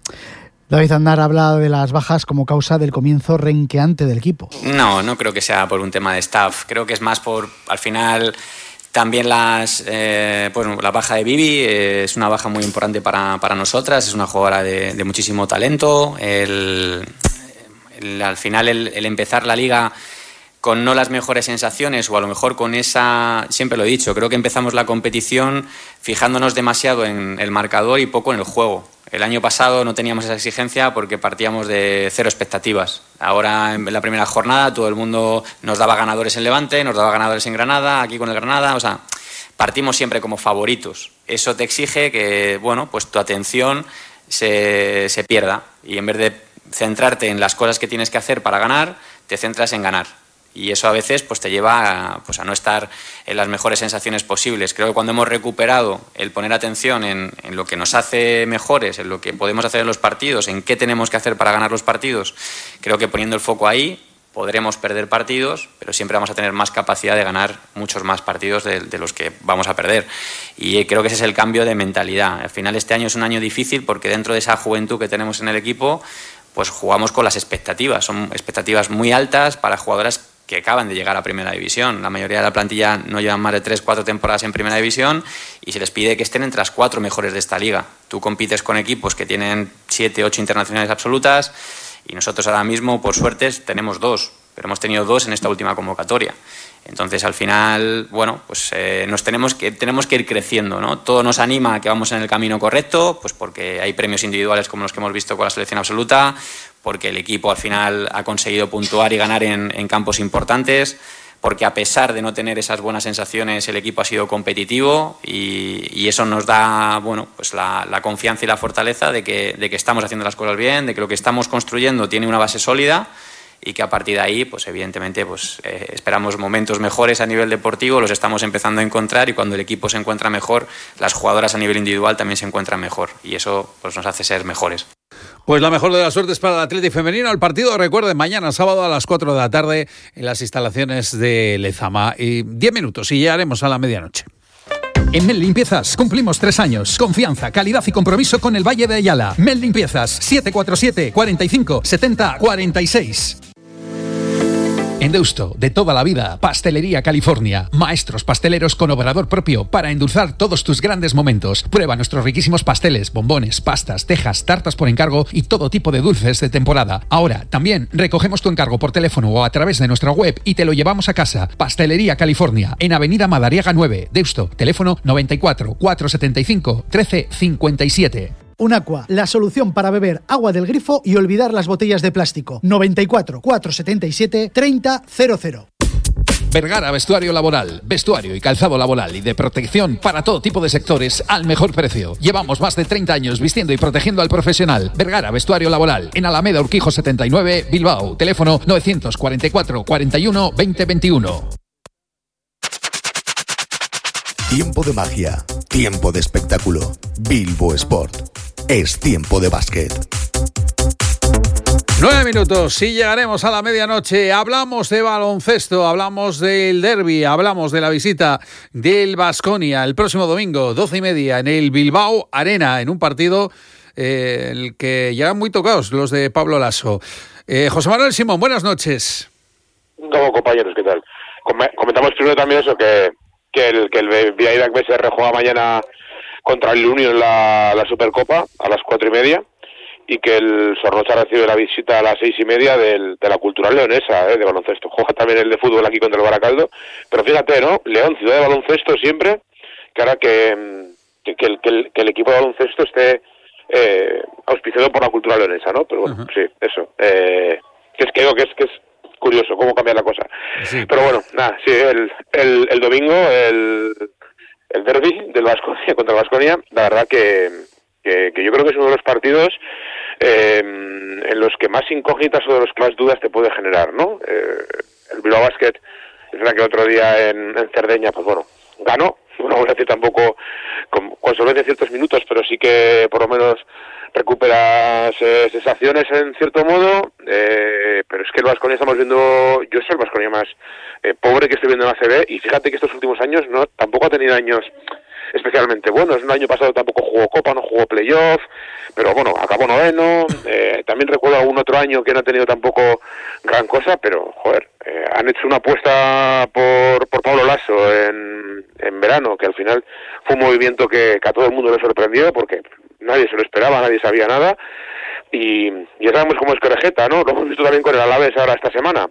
David Aznar habla de las bajas como causa del comienzo renqueante del equipo.
No, no creo que sea por un tema de staff. Creo que es más por, al final, también las, eh, pues, la baja de Bibi eh, es una baja muy importante para, para nosotras. Es una jugadora de, de muchísimo talento. El, el, al final, el, el empezar la liga con no las mejores sensaciones o a lo mejor con esa, siempre lo he dicho, creo que empezamos la competición fijándonos demasiado en el marcador y poco en el juego. El año pasado no teníamos esa exigencia porque partíamos de cero expectativas. Ahora en la primera jornada todo el mundo nos daba ganadores en Levante, nos daba ganadores en Granada, aquí con el Granada, o sea, partimos siempre como favoritos. Eso te exige que, bueno, pues tu atención se, se pierda y en vez de centrarte en las cosas que tienes que hacer para ganar, te centras en ganar. Y eso a veces pues, te lleva a, pues, a no estar en las mejores sensaciones posibles. Creo que cuando hemos recuperado el poner atención en, en lo que nos hace mejores, en lo que podemos hacer en los partidos, en qué tenemos que hacer para ganar los partidos, creo que poniendo el foco ahí podremos perder partidos, pero siempre vamos a tener más capacidad de ganar muchos más partidos de, de los que vamos a perder. Y creo que ese es el cambio de mentalidad. Al final este año es un año difícil porque dentro de esa juventud que tenemos en el equipo, pues jugamos con las expectativas. Son expectativas muy altas para jugadoras que acaban de llegar a Primera División. La mayoría de la plantilla no llevan más de tres, cuatro temporadas en Primera División y se les pide que estén entre las cuatro mejores de esta liga. Tú compites con equipos que tienen siete, ocho internacionales absolutas y nosotros ahora mismo, por suerte, tenemos dos, pero hemos tenido dos en esta última convocatoria. Entonces, al final, bueno, pues eh, nos tenemos que, tenemos que ir creciendo, ¿no? Todo nos anima a que vamos en el camino correcto, pues porque hay premios individuales como los que hemos visto con la selección absoluta, porque el equipo al final ha conseguido puntuar y ganar en, en campos importantes, porque a pesar de no tener esas buenas sensaciones el equipo ha sido competitivo y, y eso nos da, bueno, pues la, la confianza y la fortaleza de que, de que estamos haciendo las cosas bien, de que lo que estamos construyendo tiene una base sólida y que a partir de ahí, pues evidentemente, pues eh, esperamos momentos mejores a nivel deportivo, los estamos empezando a encontrar y cuando el equipo se encuentra mejor, las jugadoras a nivel individual también se encuentran mejor y eso pues nos hace ser mejores.
Pues la mejor de las suertes para el Athletic femenino. El partido, recuerden, mañana sábado a las cuatro de la tarde en las instalaciones de Lezama. Y diez minutos y llegaremos a la medianoche.
En Mel Limpiezas cumplimos tres años. Confianza, calidad y compromiso con el Valle de Ayala. Mel Limpiezas, siete cuatro siete, cuarenta y cinco, setenta, cuarenta y seis. En Deusto, de toda la vida, Pastelería California. Maestros pasteleros con obrador propio para endulzar todos tus grandes momentos. Prueba nuestros riquísimos pasteles, bombones, pastas, tejas, tartas por encargo y todo tipo de dulces de temporada. Ahora, también recogemos tu encargo por teléfono o a través de nuestra web y te lo llevamos a casa. Pastelería California, en Avenida Madariaga nueve, Deusto. Teléfono noventa y cuatro, cuatrocientos setenta y cinco, trece cincuenta y siete.
Unaqua, la solución para beber agua del grifo y olvidar las botellas de plástico. noventa y cuatro, cuatrocientos setenta y siete, treinta cero cero.
Vergara Vestuario Laboral, vestuario y calzado laboral y de protección para todo tipo de sectores al mejor precio. Llevamos más de treinta años vistiendo y protegiendo al profesional. Vergara Vestuario Laboral, en Alameda Urquijo setenta y nueve, Bilbao. Teléfono novecientos cuarenta y cuatro, cuarenta y uno, veinte veintiuno.
Tiempo de magia, tiempo de espectáculo. Bilbo Sport. Es tiempo de básquet.
Nueve minutos y llegaremos a la medianoche. Hablamos de baloncesto, hablamos del derbi, hablamos de la visita del Baskonia el próximo domingo, doce y media, en el Bilbao Arena, en un partido eh, en el que llegan muy tocados los de Pablo Laso. Eh, José Manuel Simón, buenas noches.
Como compañeros, ¿qué tal? Comentamos primero también eso, que, que el, que el Viaidac B S R juega mañana contra el Unión la, la Supercopa a las cuatro y media y que el Zorroza recibe la visita a las seis y media del, de la Cultural Leonesa, eh, de baloncesto. Juega también el de fútbol aquí contra el Baracaldo, pero fíjate, ¿no? León, ciudad de baloncesto siempre, que ahora que, que, que, el, que, el, que el equipo de baloncesto esté eh, auspiciado por la Cultural Leonesa, ¿no? Pero bueno, uh-huh. sí, eso. Eh, que es que digo que es, que es curioso cómo cambia la cosa. Sí. Pero bueno, nada, sí, el, el, el domingo, el... el derbi del Baskonia contra el Baskonia, la verdad que, que, que yo creo que es uno de los partidos eh, en los que más incógnitas o de los que más dudas te puede generar, ¿no? Eh, el Bilbao Basket, es verdad que el otro día en, en Cerdeña, pues bueno, ganó, no voy a decir tampoco con, con solvencia ciertos minutos, pero sí que por lo menos recuperas eh, sensaciones en cierto modo, eh, pero es que el Baskonia estamos viendo, yo soy el Baskonia más eh, pobre que estoy viendo en la A C B y fíjate que estos últimos años no tampoco ha tenido años especialmente buenos. El año pasado tampoco jugó Copa, no jugó Playoff, pero bueno, acabó noveno. Eh, también recuerdo algún otro año que no ha tenido tampoco gran cosa, pero joder, eh, han hecho una apuesta por, por Pablo Laso en, en verano, que al final fue un movimiento que, que a todo el mundo le sorprendió porque nadie se lo esperaba, nadie sabía nada y ya sabemos cómo es Corejeta, ¿no? Lo hemos visto también con el Alavés ahora esta semana.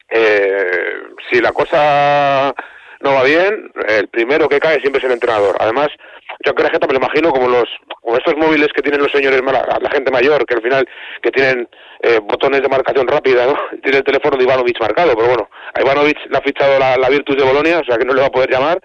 Eh, si la cosa no va bien, el primero que cae siempre es el entrenador. Además, yo a Corejeta me lo imagino como los como estos móviles que tienen los señores, la, la gente mayor, que al final que tienen eh, botones de marcación rápida, ¿no? Tiene el teléfono de Ivanovic marcado, pero bueno, a Ivanovic le ha fichado la, la Virtus de Bolonia, o sea que no le va a poder llamar.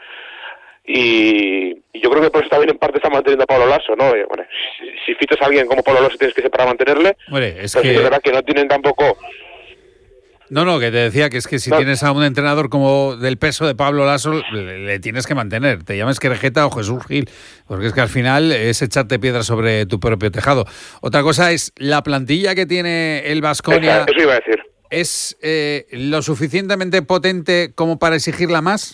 Y, y yo creo que por eso también en parte está manteniendo a Pablo Laso, ¿no? Y, bueno, si, si fichas a alguien como Pablo Laso tienes que ser para mantenerle,
Hombre, es
pero
que...
es verdad que no tienen tampoco...
No, no, que te decía que es que si no. tienes a un entrenador como del peso de Pablo Lasso, le, le tienes que mantener. Te llames Querejeta o Jesús Gil, porque es que al final es echarte piedras sobre tu propio tejado. Otra cosa es la plantilla que tiene el Baskonia.
Eso iba a decir.
¿Es eh, lo suficientemente potente como para exigirla más?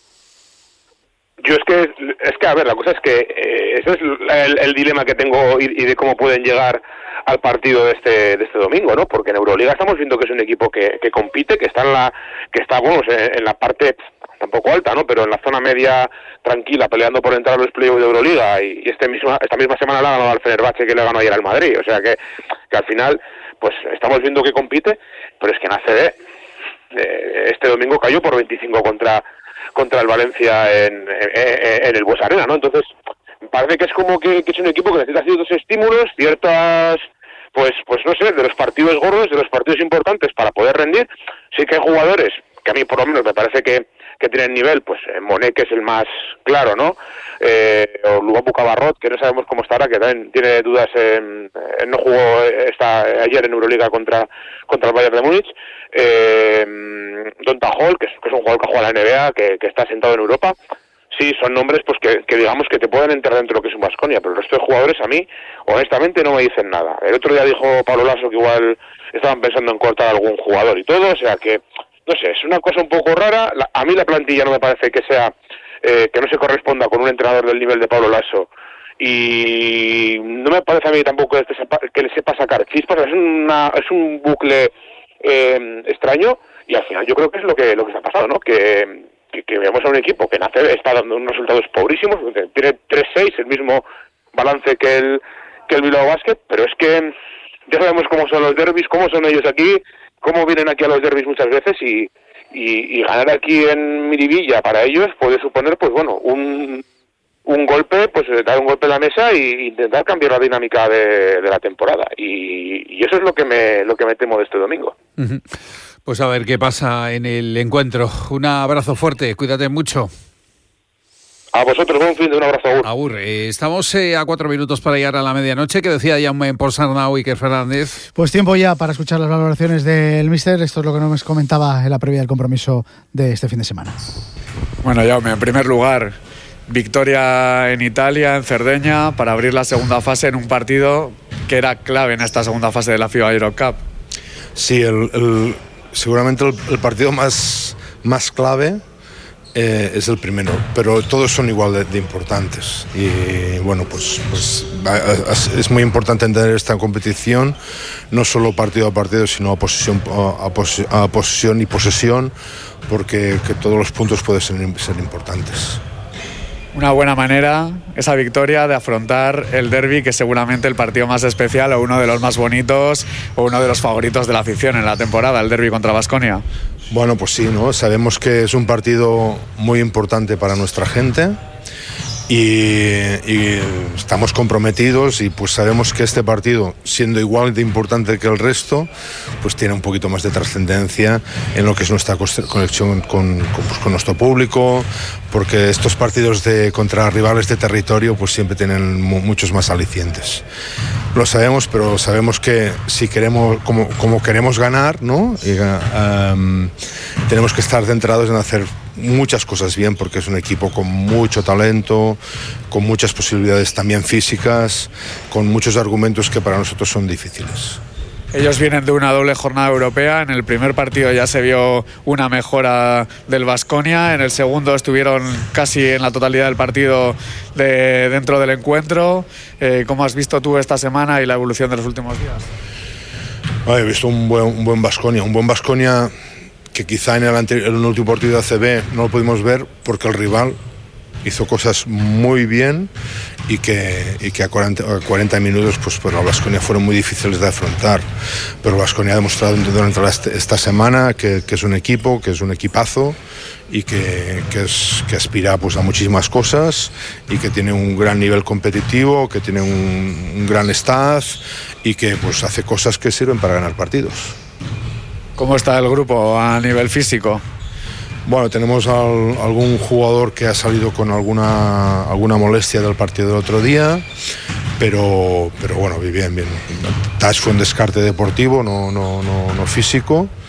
Yo es que, es que a ver, la cosa es que eh, ese es el, el dilema que tengo y, y de cómo pueden llegar al partido de este de este domingo, ¿no? Porque en Euroliga estamos viendo que es un equipo que, que compite, que está en la que está bueno, en la parte tampoco alta, ¿no? Pero en la zona media tranquila, peleando por entrar a los playoffs de Euroliga, y, y este misma esta misma semana le ha ganado al Fenerbahce, que le ganó ayer al Madrid, o sea que, que al final pues estamos viendo que compite, pero es que en A C B eh, este domingo cayó por veinticinco contra contra el Valencia en, en, en el Bues Arena, ¿no? Entonces me parece que es como que, que es un equipo que necesita ciertos estímulos, ciertas, pues pues no sé, de los partidos gordos, de los partidos importantes para poder rendir. Sí que hay jugadores que a mí por lo menos me parece que, que tienen nivel, pues Monet, que es el más claro, ¿no? Eh, o Lubapu Cabarrot, que no sabemos cómo estará, que también tiene dudas, en, en no jugó esta, ayer en Euroliga contra, contra el Bayern de Múnich. Eh, Donta Hall, que es, que es un jugador que juega en la N B A, que, que está sentado en Europa. Sí, son nombres pues que, que digamos que te pueden entrar dentro de lo que es un Baskonia, pero el resto de jugadores a mí, honestamente, no me dicen nada. El otro día dijo Pablo Lasso que igual estaban pensando en cortar a algún jugador y todo, o sea que, no sé, es una cosa un poco rara. La, a mí la plantilla no me parece que sea, eh, que no se corresponda con un entrenador del nivel de Pablo Lasso, y no me parece a mí tampoco que, sepa, que le sepa sacar chispas. Es, una, es un bucle eh, extraño, y al final yo creo que es lo que, lo que está pasando, ¿no? Que... Que, que veamos a un equipo que nace, está dando unos resultados pobrísimos, tiene tres seis, el mismo balance que el que el Bilbao Basket, pero es que ya sabemos cómo son los derbis, cómo son ellos aquí, cómo vienen aquí a los derbis muchas veces, y, y, y ganar aquí en Miribilla para ellos puede suponer, pues bueno, un un golpe, pues dar un golpe en la mesa e intentar cambiar la dinámica de, de la temporada, y, y eso es lo que me lo que me temo de este domingo.
Uh-huh. Pues a ver qué pasa en el encuentro. Un abrazo fuerte, cuídate mucho.
A vosotros, buen fin de un abrazo, Agur.
Agur, eh, estamos eh, a cuatro minutos para llegar a la medianoche, que decía Jaume Ponsarnau y Iker Fernández.
Pues tiempo ya para escuchar las valoraciones del míster. Esto es lo que nos comentaba en la previa del compromiso de este fin de semana.
Bueno, Jaume, en primer lugar, victoria en Italia, en Cerdeña, para abrir la segunda fase en un partido que era clave en esta segunda fase de la FIBA Eurocup.
Sí, el... el... seguramente el, el partido más, más clave eh, es el primero, pero todos son igual de, de importantes, y bueno, pues, pues es muy importante entender esta competición, no solo partido a partido, sino a posesión, a, pos, a posesión y posesión, porque que todos los puntos pueden ser, ser importantes.
Una buena manera, esa victoria, de afrontar el derbi, que es seguramente el partido más especial o uno de los más bonitos o uno de los favoritos de la afición en la temporada, el derbi contra Baskonia.
Bueno, pues sí, ¿no? Sabemos que es un partido muy importante para nuestra gente, y, y estamos comprometidos, y pues sabemos que este partido, siendo igual de importante que el resto, pues tiene un poquito más de trascendencia en lo que es nuestra conexión con, con, pues, con nuestro público, porque estos partidos de, contra rivales de territorio pues siempre tienen mu- muchos más alicientes. Lo sabemos, pero sabemos que si queremos, como, como queremos ganar, ¿no? Y, um, tenemos que estar centrados en hacer muchas cosas bien, porque es un equipo con mucho talento, con muchas posibilidades también físicas, con muchos argumentos que para nosotros son difíciles.
Ellos vienen de una doble jornada europea. En el primer partido ya se vio una mejora del Baskonia, en el segundo estuvieron casi en la totalidad del partido de, dentro del encuentro. Eh, ¿Cómo has visto tú esta semana y la evolución de los últimos días?
He visto un buen un buen Baskonia, un buen Baskonia que quizá en el, anterior, en el último partido de A C B no lo pudimos ver porque el rival hizo cosas muy bien, y que, y que a cuarenta, a cuarenta minutos pues, pues la Baskonia fueron muy difíciles de afrontar, pero Baskonia ha demostrado durante esta semana que, que es un equipo, que es un equipazo, y que, que, es, que aspira pues, a muchísimas cosas, y que tiene un gran nivel competitivo, que tiene un, un gran staff, y que pues, hace cosas que sirven para ganar partidos.
¿Cómo está el grupo a nivel físico?
Bueno, tenemos al, algún jugador que ha salido con alguna, alguna molestia del partido del otro día, pero, pero bueno, bien, bien. Tash fue un descarte deportivo, no, no, no, no físico,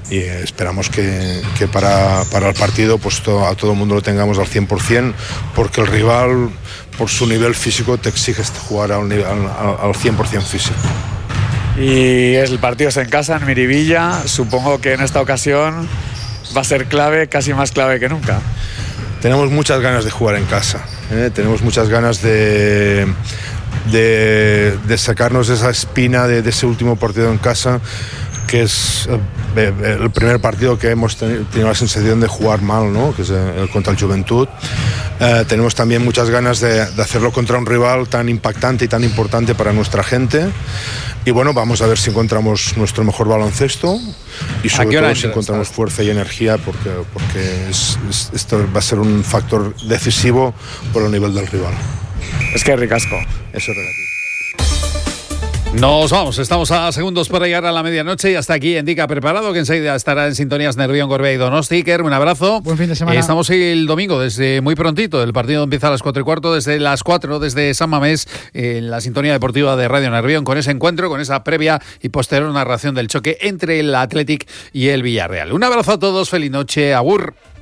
y esperamos que, que para, para el partido pues to, a todo el mundo lo tengamos al cien por ciento, porque el rival por su nivel físico te exige jugar al, al, al cien por ciento físico.
Y el partido es en casa, en Miribilla. Supongo que en esta ocasión va a ser clave, casi más clave que nunca.
Tenemos muchas ganas de jugar en casa, ¿eh? Tenemos muchas ganas de, de, de sacarnos esa espina de, de ese último partido en casa, que es el, el primer partido que hemos tenido, tenido la sensación de jugar mal, ¿no? Que es el contra el Juventud. Eh, tenemos también muchas ganas de, de hacerlo contra un rival tan impactante y tan importante para nuestra gente. Y bueno, vamos a ver si encontramos nuestro mejor baloncesto y sobre todo si encontramos fuerza y energía, porque, porque es, es, esto va a ser un factor decisivo por el nivel del rival.
Es que ricasco.
Eso es relativo.
Nos vamos, estamos a segundos para llegar a la medianoche y hasta aquí Indica preparado, que enseguida estará en sintonías Nervión, Gorbea y Donosti. Iker, un abrazo.
Buen fin de semana.
Estamos el domingo desde muy prontito, el partido empieza a las cuatro y cuarto, desde las cuatro, desde San Mamés, en la sintonía deportiva de Radio Nervión, con ese encuentro, con esa previa y posterior narración del choque entre el Athletic y el Villarreal. Un abrazo a todos, feliz noche, agur.